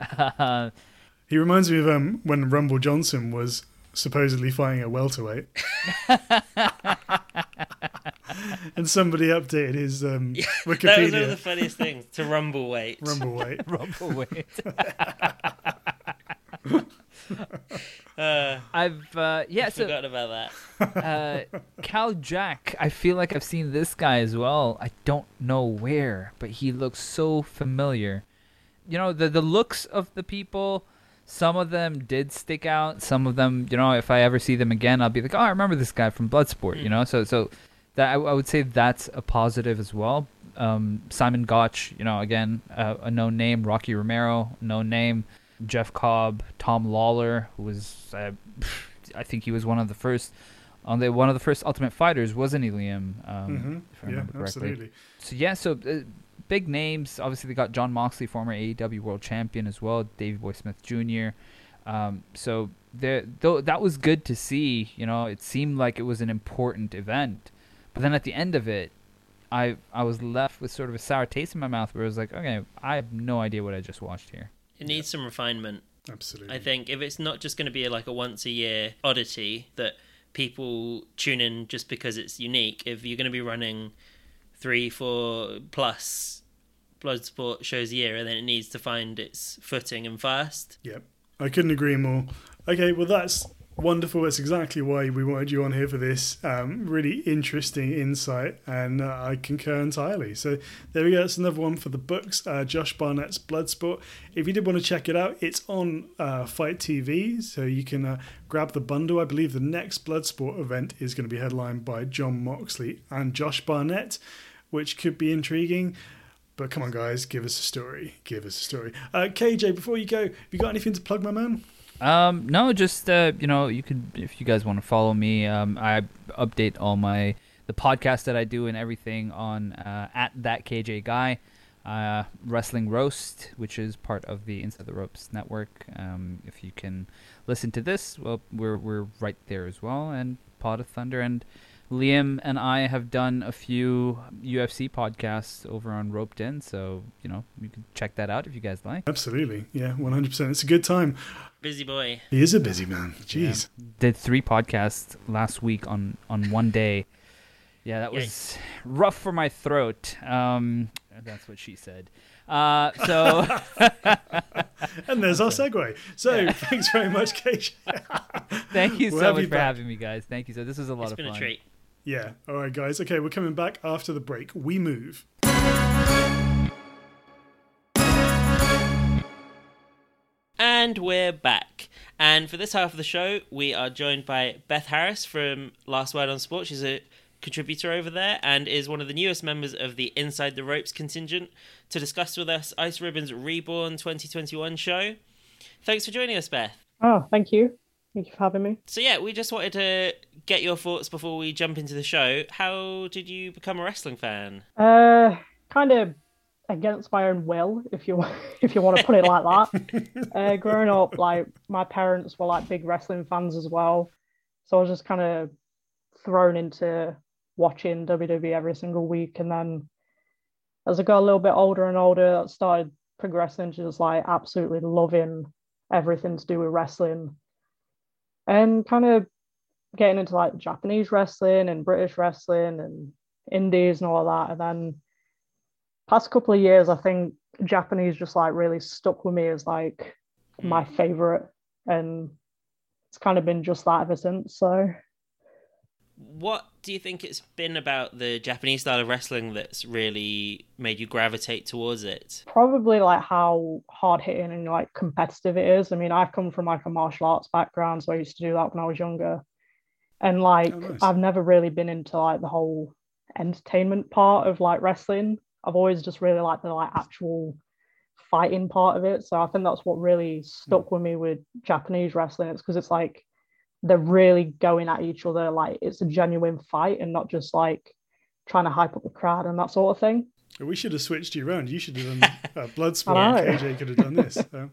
He reminds me of um, when Rumble Johnson was supposedly fighting a welterweight. And somebody updated his um, yeah, Wikipedia. That was one of the funniest things, to rumble weight. Rumble weight. Rumble weight. uh, I've, uh, yeah, I so... forgot about that. Uh, Cal Jack, I feel like I've seen this guy as well. I don't know where, but he looks so familiar. You know, the the looks of the people... Some of them did stick out. Some of them, you know, if I ever see them again, I'll be like, oh, I remember this guy from Bloodsport, mm. you know? So so that I, I would say that's a positive as well. Um, Simon Gotch, you know, again, uh, a known name. Rocky Romero, known name. Jeff Cobb, Tom Lawler, who was, uh, I think he was one of the first, on the one of the first Ultimate Fighters, wasn't he, Liam? Um, mm-hmm. If I yeah, remember correctly. Absolutely. So, yeah, so... Uh, big names. Obviously, they got John Moxley, former A E W World Champion as well, Davey Boy Smith Junior Um, so there, though that was good to see. You know, it seemed like it was an important event, but then at the end of it, I I was left with sort of a sour taste in my mouth, where I was like, okay, I have no idea what I just watched here. It needs some refinement. Absolutely. I think if it's not just going to be like a once a year oddity that people tune in just because it's unique, if you're going to be running three, four plus Bloodsport shows a year, and then it needs to find its footing and fast. Yep, I couldn't agree more. Okay, well that's Wonderful. That's exactly why we wanted you on here for this um, really interesting insight, and uh, I concur entirely. So there we go. That's another one for the books. Uh, Josh Barnett's Bloodsport. If you did want to check it out, it's on uh, Fight T V, so you can uh, grab the bundle. I believe the next Bloodsport event is going to be headlined by John Moxley and Josh Barnett, which could be intriguing. But come on, guys, give us a story. Give us a story. Uh, K J, before you go, have you got anything to plug, my man? Um, no, just uh, you know, you could, if you guys want to follow me, um, I update all my the podcast that I do and everything on uh, at that K J guy, uh, Wrestling Roast, which is part of the Inside the Ropes network. Um, if you can listen to this, well, we're we're right there as well, and Pod of Thunder, and Liam and I have done a few U F C podcasts over on Roped In, so you know you can check that out if you guys like. Absolutely, yeah, one hundred percent. It's a good time. Busy boy. He is a busy man. Jeez. Yeah. Did three podcasts last week on, on one day. Yeah, that was Yikes. rough for my throat. Um, that's what she said. Uh, so. And there's our segue. So yeah. Thanks very much, K J. Thank you we'll so much for back. having me, guys. Thank you so. This was a lot it's of fun. It's fun. been a treat. Yeah. All right, guys. Okay, we're coming back after the break. We move. And we're back. And for this half of the show, we are joined by Beth Harris from Last Word on Sport. She's a contributor over there and is one of the newest members of the Inside the Ropes contingent to discuss with us Ice Ribbon's Reborn twenty twenty-one show. Thanks for joining us, Beth. Oh, thank you. Thank you for having me. So yeah, we just wanted to get your thoughts before we jump into the show. How did you become a wrestling fan? Uh, kind of against my own will, if you if you want to put it like that. uh, growing up, like my parents were like big wrestling fans as well, so I was just kind of thrown into watching W W E every single week. And then as I got a little bit older and older, I started progressing to just like absolutely loving everything to do with wrestling, and kind of getting into like Japanese wrestling and British wrestling and indies and all of that. And then past couple of years, I think Japanese just like really stuck with me as like my favorite, and it's kind of been just that ever since. So what do you think it's been about the Japanese style of wrestling that's really made you gravitate towards it? Probably like how hard hitting and like competitive it is. I mean, I come from like a martial arts background, so I used to do that when I was younger, and like oh, nice. I've never really been into like the whole entertainment part of like wrestling. I've always just really liked the like actual fighting part of it. So I think that's what really stuck mm. with me with Japanese wrestling. It's because it's like they're really going at each other, like it's a genuine fight and not just like trying to hype up the crowd and that sort of thing. We should have switched you around. You should have done uh, Bloodsport. K J could have done this. So.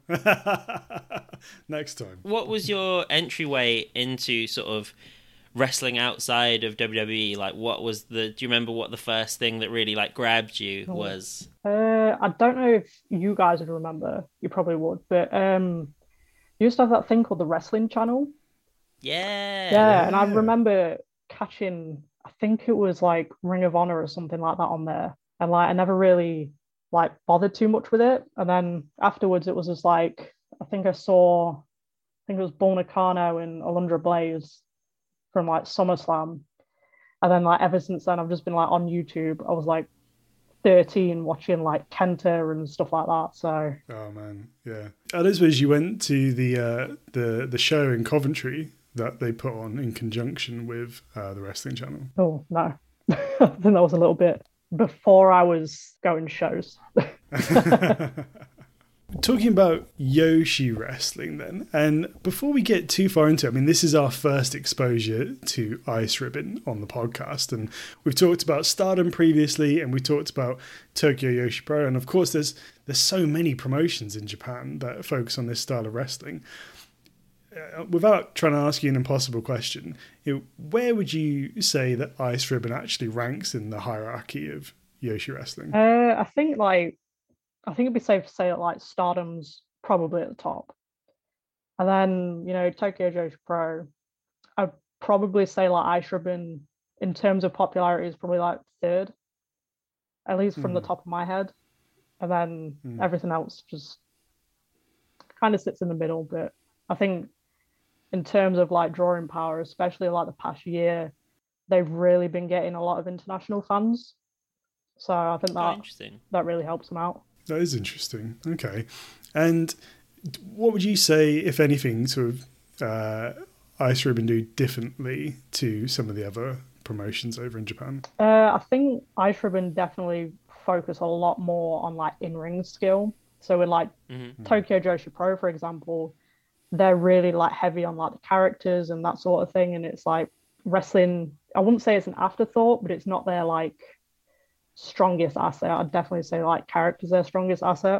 Next time. What was your entryway into sort of wrestling outside of W W E? Like, what was the, do you remember what the first thing that really like grabbed you was? Uh, I don't know if you guys would remember. You probably would, but um, you used to have that thing called the Wrestling Channel. Yeah. Yeah, yeah. And I remember catching, I think it was like Ring of Honor or something like that on there. And like, I never really like bothered too much with it. And then afterwards it was just like, I think I saw, I think it was Bull Nakano and Alundra Blaze from like SummerSlam. And then like ever since then I've just been like on YouTube. I was like thirteen watching like Kenta and stuff like that. So oh man, yeah. I don't suppose you went to the uh the the show in Coventry that they put on in conjunction with uh the Wrestling Channel? Oh no. I think that was a little bit before I was going shows. Talking about Yoshi wrestling then, and before we get too far into it, I mean, this is our first exposure to Ice Ribbon on the podcast, and we've talked about Stardom previously, and we talked about Tokyo Yoshi Pro, and of course there's there's so many promotions in Japan that focus on this style of wrestling. Uh, without trying to ask you an impossible question, you know, where would you say that Ice Ribbon actually ranks in the hierarchy of Yoshi wrestling? Uh, I think like I think it'd be safe to say that like Stardom's probably at the top. And then, you know, Tokyo Joshi Pro, I'd probably say like Ice Ribbon in terms of popularity is probably like third, at least from mm. the top of my head. And then mm. everything else just kind of sits in the middle. But I think in terms of like drawing power, especially like the past year, they've really been getting a lot of international fans. So I think Oh, that interesting. that really helps them out. That is interesting. Okay. And what would you say, if anything, sort of uh, Ice Ribbon do differently to some of the other promotions over in Japan? Uh, I think Ice Ribbon definitely focus a lot more on like in-ring skill. So with like Mm-hmm. Tokyo Joshi Pro, for example, they're really like heavy on like the characters and that sort of thing. And it's like wrestling, I wouldn't say it's an afterthought, but it's not their like strongest asset. I'd definitely say like characters their strongest asset.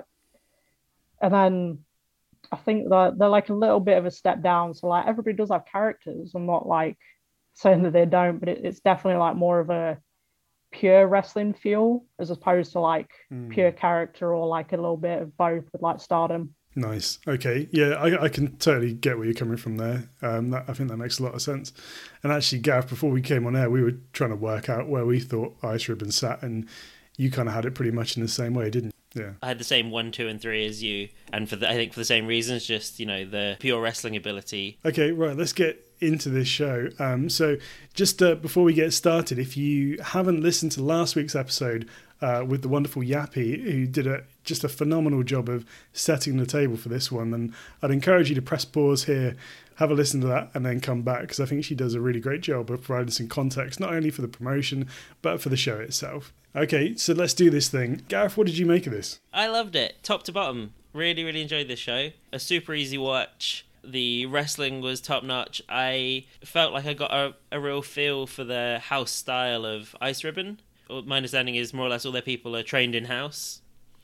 And then I think that they're like a little bit of a step down. So like everybody does have characters. I'm not like saying that they don't, but it, it's definitely like more of a pure wrestling feel as opposed to like Mm. pure character or like a little bit of both with like Stardom. Nice. Okay. Yeah, I, I can totally get where you're coming from there. Um, that, I think that makes a lot of sense. And actually, Gav, before we came on air, we were trying to work out where we thought Ice Ribbon sat, and you kind of had it pretty much in the same way, didn't you? Yeah. I had the same one, two, and three as you, and for the, I think for the same reasons, just you know the pure wrestling ability. Okay, right, let's get into this show. Um, so just uh, before we get started, if you haven't listened to last week's episode uh, with the wonderful Yappy, who did a just a phenomenal job of setting the table for this one, then I'd encourage you to press pause here, have a listen to that, and then come back, because I think she does a really great job of providing some context, not only for the promotion, but for the show itself. Okay, so let's do this thing. Gareth, what did you make of this? I loved it, top to bottom. Really, really enjoyed this show. A super easy watch. The wrestling was top notch. I felt like I got a, a real feel for the house style of Ice Ribbon. My understanding is more or less all their people are trained in house.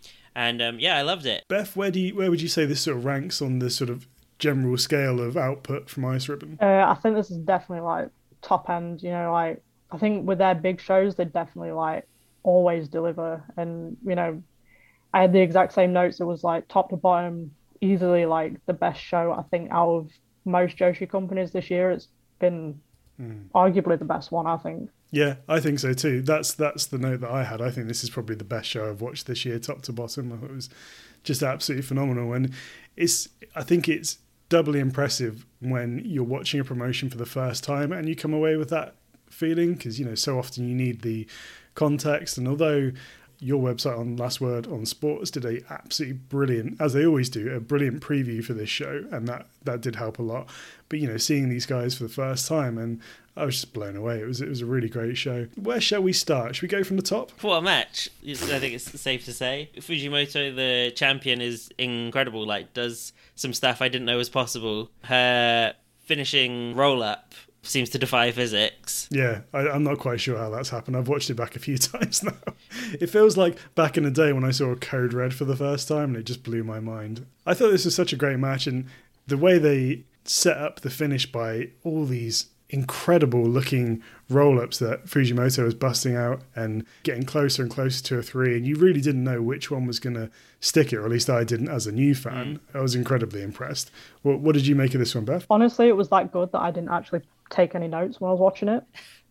And um, yeah, I loved it. Beth, where do you, where would you say this sort of ranks on the sort of general scale of output from Ice Ribbon? Uh, I think this is definitely like top end, you know, like I think with their big shows, they definitely like always deliver. And, you know, I had the exact same notes. It was like top to bottom, easily like the best show, I think, out of most Joshi companies this year. It's been mm. arguably the best one, I think. Yeah, I think so too. That's that's the note that I had. I think this is probably the best show I've watched this year, top to bottom. It was just absolutely phenomenal. And it's, I think it's doubly impressive when you're watching a promotion for the first time and you come away with that feeling, because, you know, so often you need the context. And although your website on Last Word on Sports did a absolutely brilliant, as they always do, a brilliant preview for this show, and that that did help a lot. But, you know, seeing these guys for the first time, and I was just blown away. It was it was a really great show. Where shall we start? Should we go from the top? What a match! I think it's safe to say Fujimoto, the champion, is incredible. Like, does some stuff I didn't know was possible. Her finishing roll up seems to defy physics. Yeah, I, I'm not quite sure how that's happened. I've watched it back a few times now. It feels like back in the day when I saw Code Red for the first time, and it just blew my mind. I thought this was such a great match, and the way they set up the finish by all these incredible looking roll-ups that Fujimoto was busting out and getting closer and closer to a three, and you really didn't know which one was going to stick it, or at least I didn't as a new fan. Mm. I was incredibly impressed. What, what did you make of this one, Beth? Honestly, it was that good that I didn't actually take any notes when I was watching it.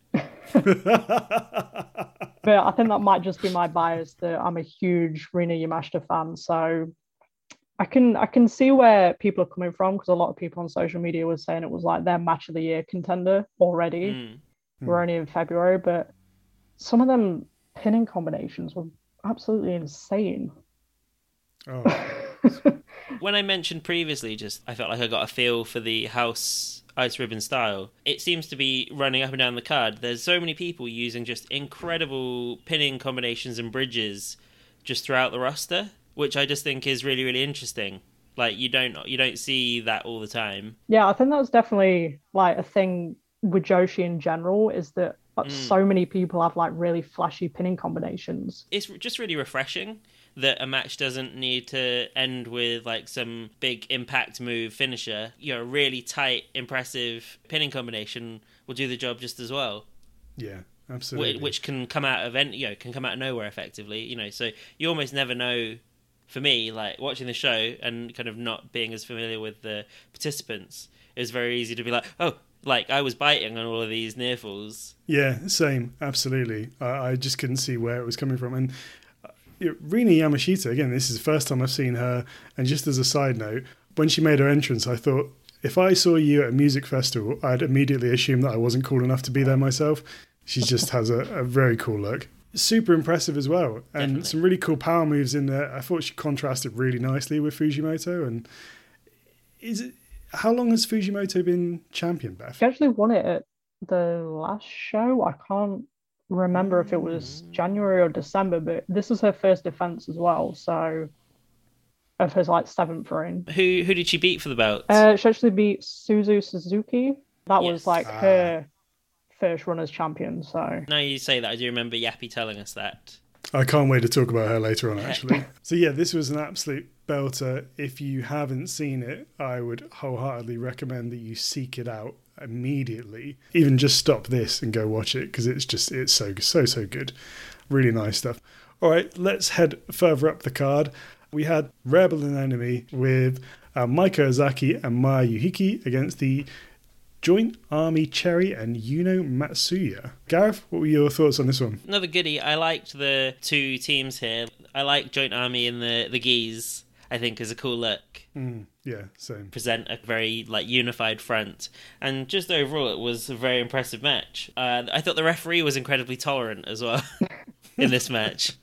But I think that might just be my bias that I'm a huge Rina Yamashita fan, so I can I can see where people are coming from, because a lot of people on social media were saying it was like their match of the year contender already. Mm. We're mm. only in February, but some of them pinning combinations were absolutely insane. Oh. When I mentioned previously, just I felt like I got a feel for the house Ice Ribbon style. It seems to be running up and down the card. There's so many people using just incredible pinning combinations and bridges just throughout the roster, which I just think is really, really interesting. Like, you don't you don't see that all the time. Yeah, I think that's definitely like a thing with Joshi in general, is that like, mm. so many people have like really flashy pinning combinations. It's just really refreshing that a match doesn't need to end with like some big impact move finisher. You know, a really tight, impressive pinning combination will do the job just as well. Yeah. Absolutely. Which can come out of any, you know, can come out of nowhere effectively. You know, so you almost never know. For me, like watching the show and kind of not being as familiar with the participants, it was very easy to be like, oh, like I was biting on all of these near falls. Yeah, same, absolutely. I, I just couldn't see where it was coming from. And uh, Rina Yamashita, again, this is the first time I've seen her. And just as a side note, when she made her entrance, I thought If I saw you at a music festival, I'd immediately assume that I wasn't cool enough to be there myself. She just has a, a very cool look. Super impressive as well. And Definitely. Some really cool power moves in there. I thought she contrasted really nicely with Fujimoto. And is it, how long has Fujimoto been champion, Beth? She actually won it at the last show. I can't remember if it was January or December, but this is her first defense as well. So of his like seventh reign. Who who did she beat for the belt? Uh, she actually beat Suzu Suzuki. That Yes. was like Ah. her first run as champion. So Now you say that, I do remember Yappy telling us that. I can't wait to talk about her later on, actually. So yeah, this was an absolute belter. If you haven't seen it, I would wholeheartedly recommend that you seek it out immediately. Even just stop this and go watch it, because it's just, it's so, so, so good. Really nice stuff. All right, let's head further up the card. We had Rebel and Enemy with uh, Maika Ozaki and Maya Yuhiki against the Joint Army Cherry and Yuno Matsuya. Gareth, what were your thoughts on this one? Another goodie. I liked the two teams here. I like Joint Army and the the Geese. I think is a cool look. Mm, yeah, same. Present a very like unified front, and just overall, it was a very impressive match. Uh, I thought the referee was incredibly tolerant as well in this match.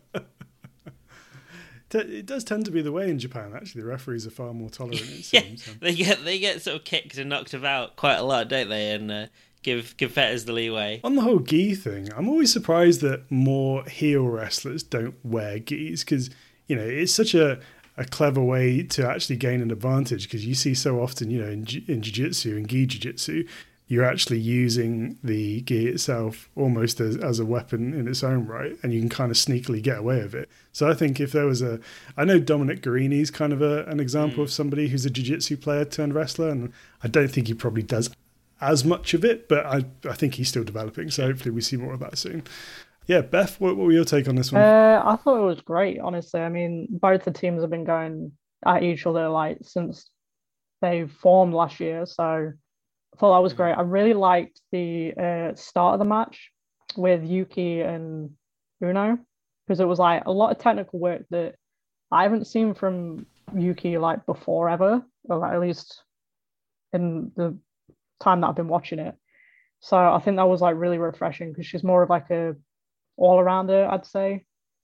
It does tend to be the way in Japan, actually. The referees are far more tolerant, it Yeah, seems. So. they get they get sort of kicked and knocked about quite a lot, don't they? And uh, give give fetters the leeway. On the whole gi thing, I'm always surprised that more heel wrestlers don't wear gis, because, you know, it's such a, a clever way to actually gain an advantage, because you see so often, you know, in, ju- in jiu-jitsu and gi jiu-jitsu, you're actually using the gi itself almost as, as a weapon in its own right, and you can kind of sneakily get away with it. So I think if there was a... I know Dominic Garini's kind of a, an example mm. of somebody who's a jiu-jitsu player turned wrestler, and I don't think he probably does as much of it, but I, I think he's still developing, so hopefully we see more of that soon. Yeah, Beth, what, what were your take on this one? Uh, I thought it was great, honestly. I mean, both the teams have been going at each other like since they formed last year, so... I thought that was great. I really liked the uh, start of the match with Yuki and Uno, because it was like a lot of technical work that I haven't seen from Yuki like before ever, or at least in the time that I've been watching it. So I think that was like really refreshing, because she's more of like a all-arounder, I'd say.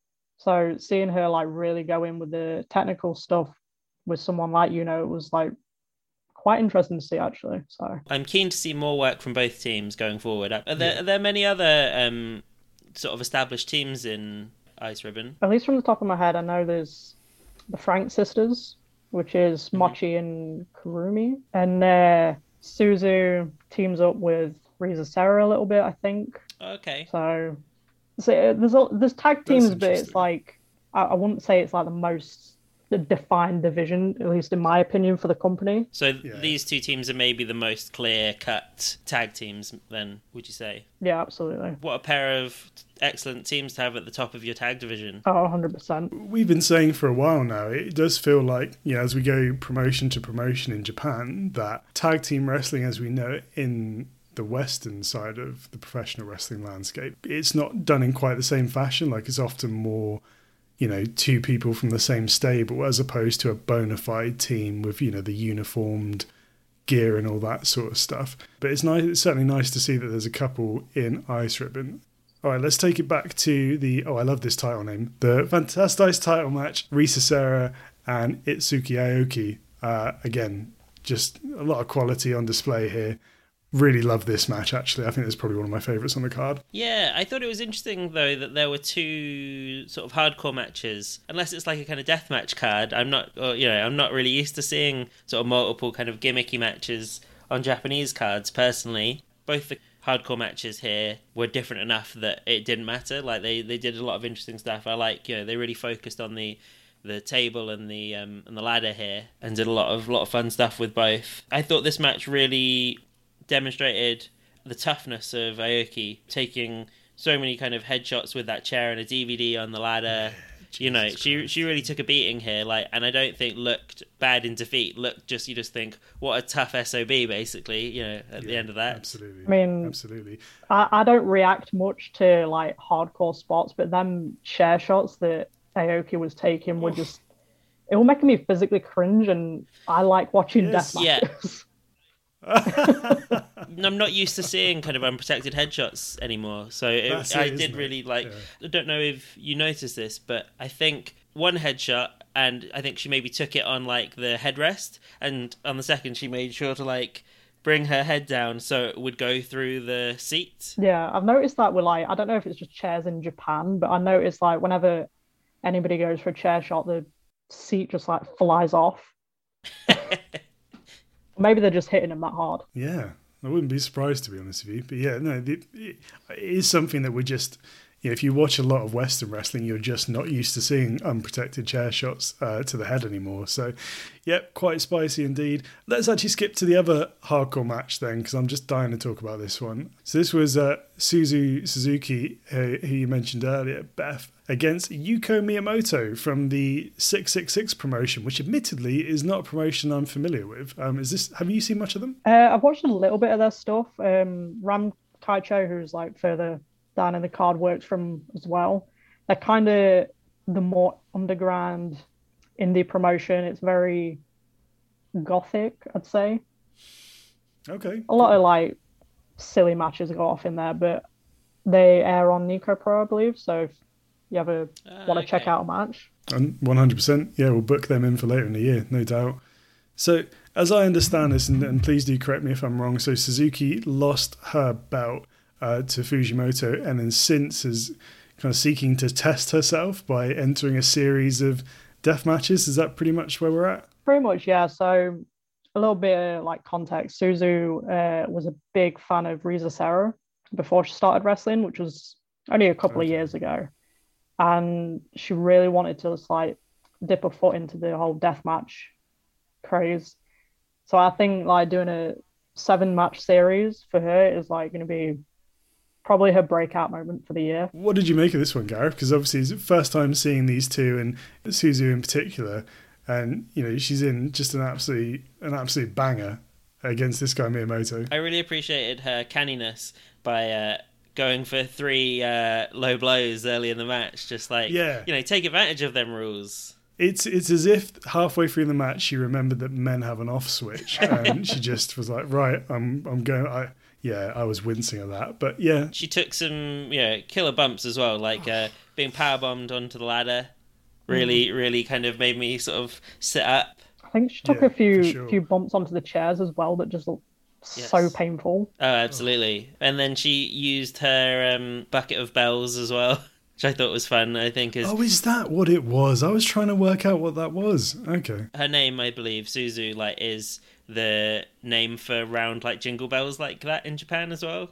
So seeing her like really go in with the technical stuff with someone like Uno, it was like quite interesting to see, actually. So I'm keen to see more work from both teams going forward. Are there, yeah. are there many other um, sort of established teams in Ice Ribbon? At least from the top of my head, I know there's the Frank sisters, which is mm-hmm. Mochi and Kurumi. And uh, Suzu teams up with Risa Serra a little bit, I think. Okay. So, so there's a, there's tag teams, but it's like, I, I wouldn't say it's like the most defined division, at least in my opinion, for the company. So yeah. these two teams are maybe the most clear-cut tag teams, then, would you say? Yeah, absolutely. What a pair of excellent teams to have at the top of your tag division. Oh, one hundred percent. We've been saying for a while now, it does feel like, you know, as we go promotion to promotion in Japan, that tag team wrestling as we know it in the Western side of the professional wrestling landscape, it's not done in quite the same fashion. Like, it's often more, you know, two people from the same stable, as opposed to a bona fide team with, you know, the uniformed gear and all that sort of stuff. But it's nice. It's certainly nice to see that there's a couple in Ice Ribbon. All right, let's take it back to the, oh, I love this title name, the Fantastic title match, Risa Serra and Itsuki Aoki. Uh, again, just a lot of quality on display here. Really love this match, actually. I think it's probably one of my favourites on the card. Yeah, I thought it was interesting, though, that there were two sort of hardcore matches. Unless it's like a kind of deathmatch card, I'm not, or, you know, I'm not really used to seeing sort of multiple kind of gimmicky matches on Japanese cards, personally. Both the hardcore matches here were different enough that it didn't matter. Like, they, they did a lot of interesting stuff. I like, you know, they really focused on the the table and the um, and the ladder here, and did a lot of lot of fun stuff with both. I thought this match really demonstrated the toughness of Aoki, taking so many kind of headshots with that chair and a D V D on the ladder. Jesus you know, she Christ. she really took a beating here, like, and I don't think looked bad in defeat. Looked just you just think, what a tough S O B, basically. You know, at yeah, the end of that. Absolutely. I mean, absolutely. I, I don't react much to like hardcore spots, but them chair shots that Aoki was taking were just it will make me physically cringe, and I like watching Yes. death Yeah. matches. I'm not used to seeing kind of unprotected headshots anymore, so it, That's I it, did isn't it? really like. Yeah. I don't know if you noticed this, but I think one headshot, and I think she maybe took it on like the headrest, and on the second she made sure to like bring her head down so it would go through the seat. Yeah, I've noticed that with like I don't know if it's just chairs in Japan, but I noticed like whenever anybody goes for a chair shot, the seat just like flies off. Maybe they're just hitting them that hard. Yeah, I wouldn't be surprised, to be honest with you. But yeah, no, it, it is something that we're just, you know, if you watch a lot of Western wrestling, you're just not used to seeing unprotected chair shots uh, to the head anymore. So, yep, quite spicy indeed. Let's actually skip to the other hardcore match then, because I'm just dying to talk about this one. So this was uh, Suzu Suzuki, uh, who you mentioned earlier, Beth, against Yuko Miyamoto from the six six six promotion, which admittedly is not a promotion I'm familiar with. Um, is this? Have you seen much of them? Uh, I've watched a little bit of their stuff. Um, Ram Kaicho, who's like further down in the card, works from as well. They're kind of the more underground indie promotion. It's very gothic, I'd say. Okay. A lot of like silly matches go off in there, but they air on Nico Pro, I believe. So if you ever Ah, want to check okay. out a match, And one hundred percent, yeah, we'll book them in for later in the year, no doubt. So, as I understand this, and, and please do correct me if I'm wrong, so Suzuki lost her belt uh, to Fujimoto, and then since is kind of seeking to test herself by entering a series of death matches. Is that pretty much where we're at? pretty much, yeah. So a little bit of like context. Suzu uh, was a big fan of Risa Serra before she started wrestling, which was only a couple Okay. of years ago. And she really wanted to just like dip her foot into the whole deathmatch craze. So I think like doing a seven match series for her is like going to be probably her breakout moment for the year. What did you make of this one, Gareth? Because obviously it's the first time seeing these two, and Suzu in particular, and you know she's in just an absolute an absolute banger against this guy Miyamoto. I really appreciated her canniness by uh, going for three uh, low blows early in the match. Just like, Yeah. you know, take advantage of them rules. It's it's as if halfway through the match she remembered that men have an off switch, and she just was like, right, I'm I'm going. I yeah, I was wincing at that, but yeah, She took some, you know, killer bumps as well, like uh, being powerbombed onto the ladder. Really, really kind of made me sort of sit up. I think she took Yeah, a few for sure. few bumps onto the chairs as well that just looked so Yes. painful. Oh, absolutely. And then she used her um, bucket of bells as well, which I thought was fun. I think is oh, is that what it was? I was trying to work out what that was. Okay, her name, I believe, Suzu, like is the name for round like jingle bells like that in Japan as well.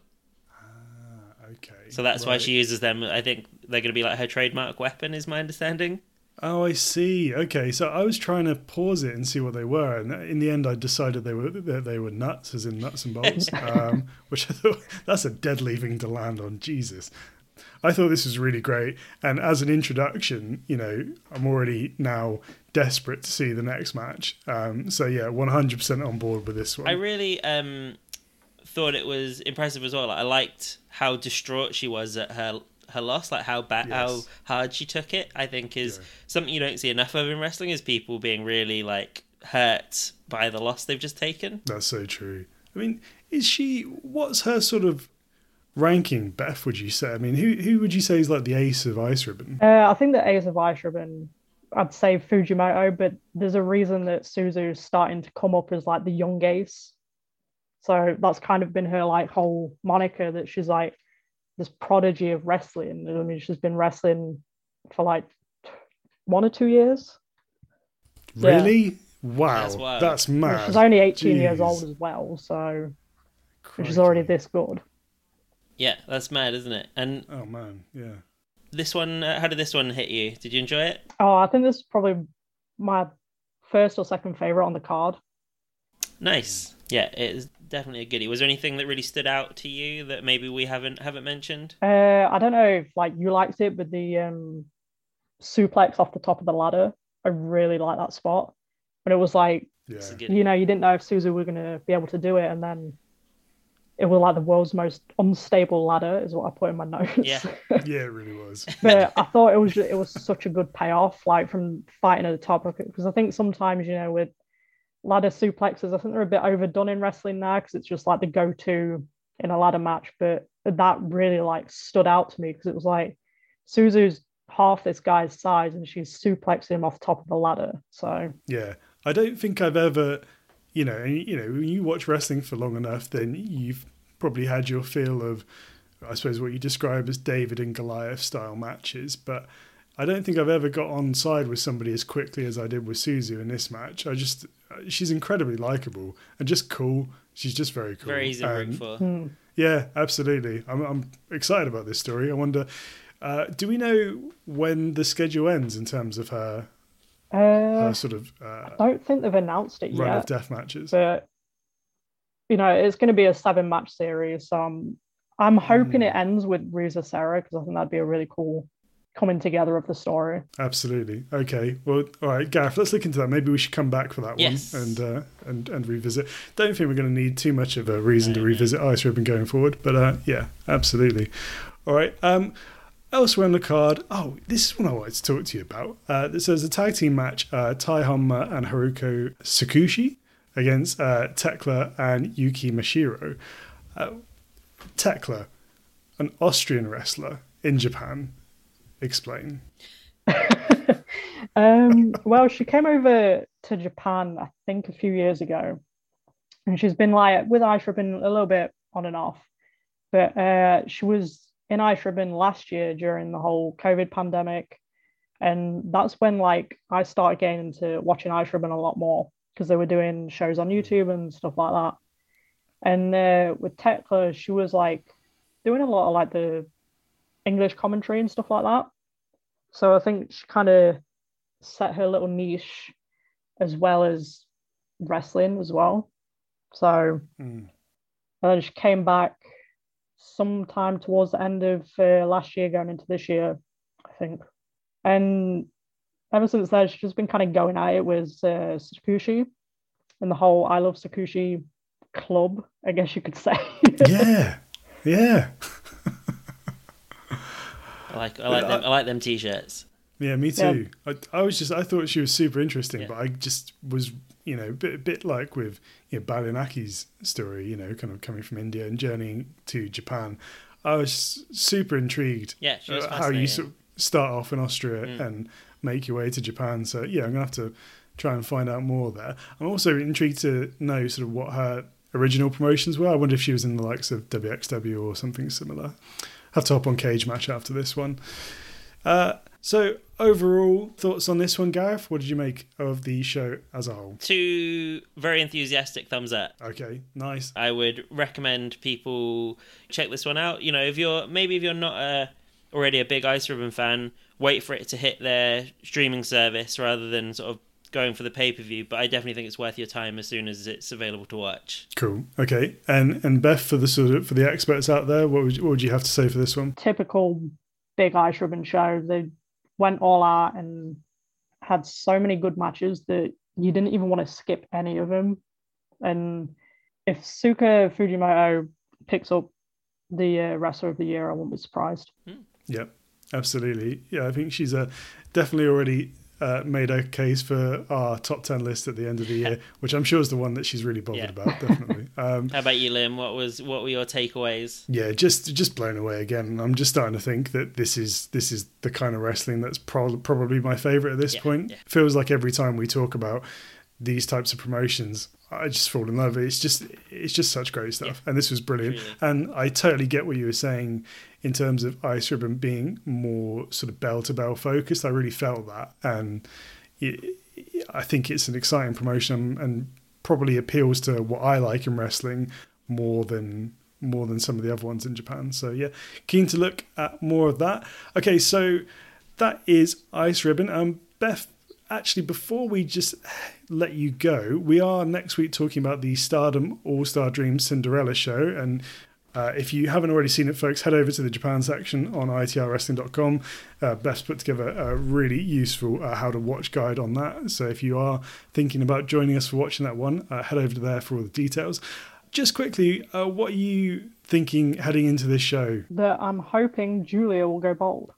okay. So that's why right. she uses them. I think they're going to be like her trademark weapon, is my understanding. Oh, I see. Okay, so I was trying to pause it and see what they were, and in the end, I decided they were that they were nuts, as in nuts and bolts. um, which I thought that's a deadly thing to land on. Jesus, I thought this was really great, and as an introduction, you know, I'm already now desperate to see the next match. Um, so yeah, one hundred percent on board with this one. I really um, thought it was impressive as well. Like, I liked how distraught she was at her her loss, like how bad, Yes. how hard she took it. I think is Yeah. something you don't see enough of in wrestling, is people being really like hurt by the loss they've just taken. That's so true. I mean, is she? What's her sort of ranking, Beth? Would you say? I mean, who who would you say is like the ace of Ice Ribbon? Uh, I think the Ace of Ice Ribbon, I'd say Fujimoto, but there's a reason that Suzu's starting to come up as like the young ace. So that's kind of been her like whole moniker, that she's like this prodigy of wrestling. I mean, she's been wrestling for like one or two years. Yeah. Really? Wow, That's wild. that's Well, mad. she's only eighteen years Jeez. old as well, so Crikey. she's already this good. Yeah, that's mad, isn't it? And Oh man, yeah. this one, uh, how did this one hit you? Did you enjoy it? Oh, I think this is probably my first or second favorite on the card. Nice. Yeah, it is definitely a goodie. Was there anything that really stood out to you that maybe we haven't haven't mentioned? Uh, I don't know if like you liked it, but the um, suplex off the top of the ladder, I really like that spot. But it was like, Yeah. It's a good- you know, you didn't know if Suzu were going to be able to do it, and then it was like the world's most unstable ladder, is what I put in my notes. Yeah. Yeah, it really was. But I thought it was it was such a good payoff, like from fighting at the top, because I think sometimes, you know, with ladder suplexes, I think they're a bit overdone in wrestling now because it's just like the go-to in a ladder match. But that really like stood out to me because it was like Suzu's half this guy's size and she's suplexing him off top of the ladder. So yeah, I don't think I've ever, you know, you know, when you watch wrestling for long enough, then you've probably had your feel of, I suppose, what you describe as David and Goliath style matches. But I don't think I've ever got on side with somebody as quickly as I did with Suzu in this match. I just, she's incredibly likable and just cool. She's just very cool. Very easy to root for. hmm. Yeah, absolutely. I'm, I'm excited about this story. I wonder, uh, do we know when the schedule ends in terms of her, Uh, her sort of uh, I don't think they've announced it run of yet, death matches? but you know, it's going to be a seven match series. So I'm, I'm hoping Mm. it ends with Ruza Serra because I think that'd be a really cool coming together of the story. Absolutely. Okay. Well, all right, Gareth, let's look into that. Maybe we should come back for that Yes. one and uh, and and revisit. Don't think we're going to need too much of a reason No, to no. revisit Ice Ribbon going forward, but uh, yeah, absolutely. All right. Um, elsewhere on the card, oh, this is what I wanted to talk to you about. Uh, this is a tag team match: uh, Tai Honma and Haruko Tsukushi against uh, Tekla and Yuki Mashiro. Uh, Tekla, an Austrian wrestler in Japan. Explain. um, well, she came over to Japan, I think, a few years ago, and she's been like with Ice Ribbon a little bit on and off. But uh, she was in Ice Ribbon last year during the whole COVID pandemic, and that's when like I started getting into watching Ice Ribbon a lot more because they were doing shows on YouTube and stuff like that. And uh, with Tekla, she was like doing a lot of like the English commentary and stuff like that. So I think she kind of set her little niche as well as wrestling as well. So Mm. and then she came back sometime towards the end of uh, last year, going into this year, I think. And ever since then, she's just been kind of going at it with uh, Tsukushi and the whole I Love Tsukushi club, I guess you could say. Yeah. Yeah. I like I like them I like them t-shirts. Yeah, me too. I, I was just I thought she was super interesting, Yeah. but I just was, you know, a bit, a bit like with, you know, Balinaki's story, you know, kind of coming from India and journeying to Japan. I was super intrigued Yeah, she was uh, how you fascinating. sort of start off in Austria Mm. and make your way to Japan. So yeah, I'm gonna have to try and find out more there. I'm also intrigued to know sort of what her original promotions were. I wonder if she was in the likes of W X W or something similar. Have to hop on Cage Match after this one. Uh, so overall thoughts on this one, Gareth? What did you make of the show as a whole? Two very enthusiastic thumbs up. Okay, nice. I would recommend people check this one out. You know, if you're maybe if you're not a, already a big Ice Ribbon fan, wait for it to hit their streaming service rather than sort of going for the pay-per-view. But I definitely think it's worth your time as soon as it's available to watch. Cool. Okay, and and Beth, for the sort of for the experts out there, what would you, what would you have to say for this one? Typical big Ice Ribbon show. They went all out and had so many good matches that you didn't even want to skip any of them. And if Suka Fujimoto picks up the uh, Wrestler of the Year, I won't be surprised. Yep, absolutely. Yeah, I think she's uh, definitely already uh, made a case for our top ten list at the end of the year, which I'm sure is the one that she's really bothered Yeah. about, definitely. Um, How about you, Liam? What was what were your takeaways? yeah, just just blown away again. I'm just starting to think that this is this is the kind of wrestling that's pro- probably my favourite at this Yeah, point. yeah. Feels like every time we talk about these types of promotions, I just fall in love. It's just it's just such great stuff, and this was brilliant. Truly. And I totally get what you were saying in terms of Ice Ribbon being more sort of bell to bell focused. I really felt that, and it, I think it's an exciting promotion and probably appeals to what I like in wrestling more than more than some of the other ones in Japan. So yeah, keen to look at more of that. Okay, so that is Ice Ribbon. Um, Beth, actually, before we just let you go, we are next week talking about the Stardom All-Star Dream Cinderella show. And uh, if you haven't already seen it, folks, head over to the Japan section on I T R wrestling dot com. Uh, Beth's put together a really useful uh, how to watch guide on that. So if you are thinking about joining us for watching that one, uh, head over to there for all the details. just quickly, uh, what are you thinking heading into this show? That I'm hoping Julia will go bold.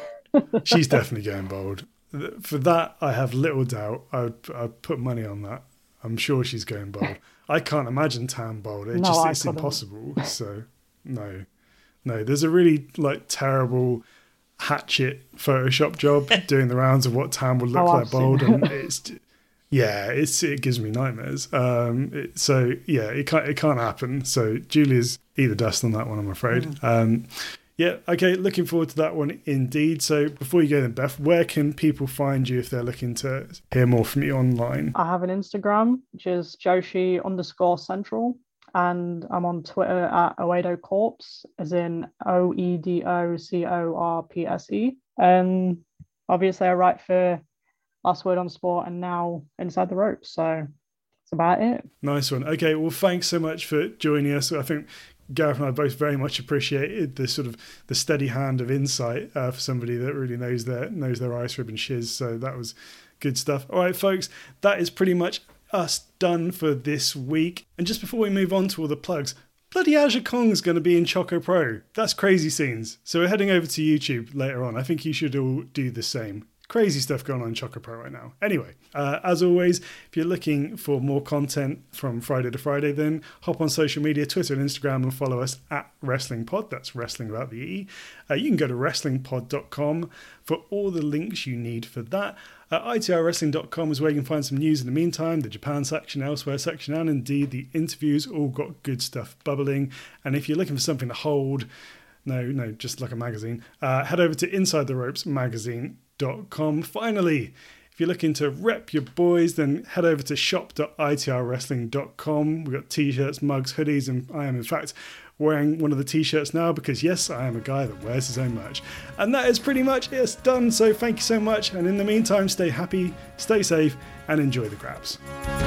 She's definitely going bold. For that, I have little doubt. I'd, I'd put money on that. I'm sure she's going bold. I can't imagine Tam bold. It No, just I it's couldn't. impossible. So no, no. There's a really like terrible hatchet Photoshop job doing the rounds of what Tam would look Oh, like I've seen bold, it. and it's yeah, it's it gives me nightmares. Um, it, so yeah, it can't it can't happen. So Julia's either dust on that one, I'm afraid. Mm. Um, yeah, okay, looking forward to that one indeed. So before you go then, Beth, where can people find you if they're looking to hear more from you online? I have an Instagram, which is Joshi underscore central. And I'm on Twitter at Oedo Corpse, as in O E D O C O R P S E. And obviously I write for Last Word on Sport and now Inside the Ropes. So that's about it. Nice one. Okay, well, thanks so much for joining us. I think Gareth and I both very much appreciated the sort of the steady hand of insight uh, for somebody that really knows their knows their ice rib and shiz. So that was good stuff. All right, folks, that is pretty much us done for this week. And just before we move on to all the plugs, bloody Azure Kong's going to be in Choco Pro. That's crazy scenes. So we're heading over to YouTube later on. I think you should all do the same. Crazy stuff going on in Choco Pro right now. Anyway, uh, as always, if you're looking for more content from Friday to Friday, then hop on social media, Twitter and Instagram, and follow us at Wrestling Pod. That's wrestling without the E. Uh, you can go to wrestling pod dot com for all the links you need for that. Uh, I T R wrestling dot com is where you can find some news in the meantime, the Japan section, elsewhere section, and indeed the interviews. All got good stuff bubbling. And if you're looking for something to hold, no, no, just like a magazine, uh, head over to Inside the Ropes magazine dot com. Finally, if you're looking to rep your boys, then head over to shop dot I T R wrestling dot com. We've got t-shirts, mugs, hoodies, and I am in fact wearing one of the t-shirts now because yes, I am a guy that wears his own merch. And that is pretty much it's done. So thank you so much. And in the meantime, stay happy, stay safe, and enjoy the grabs.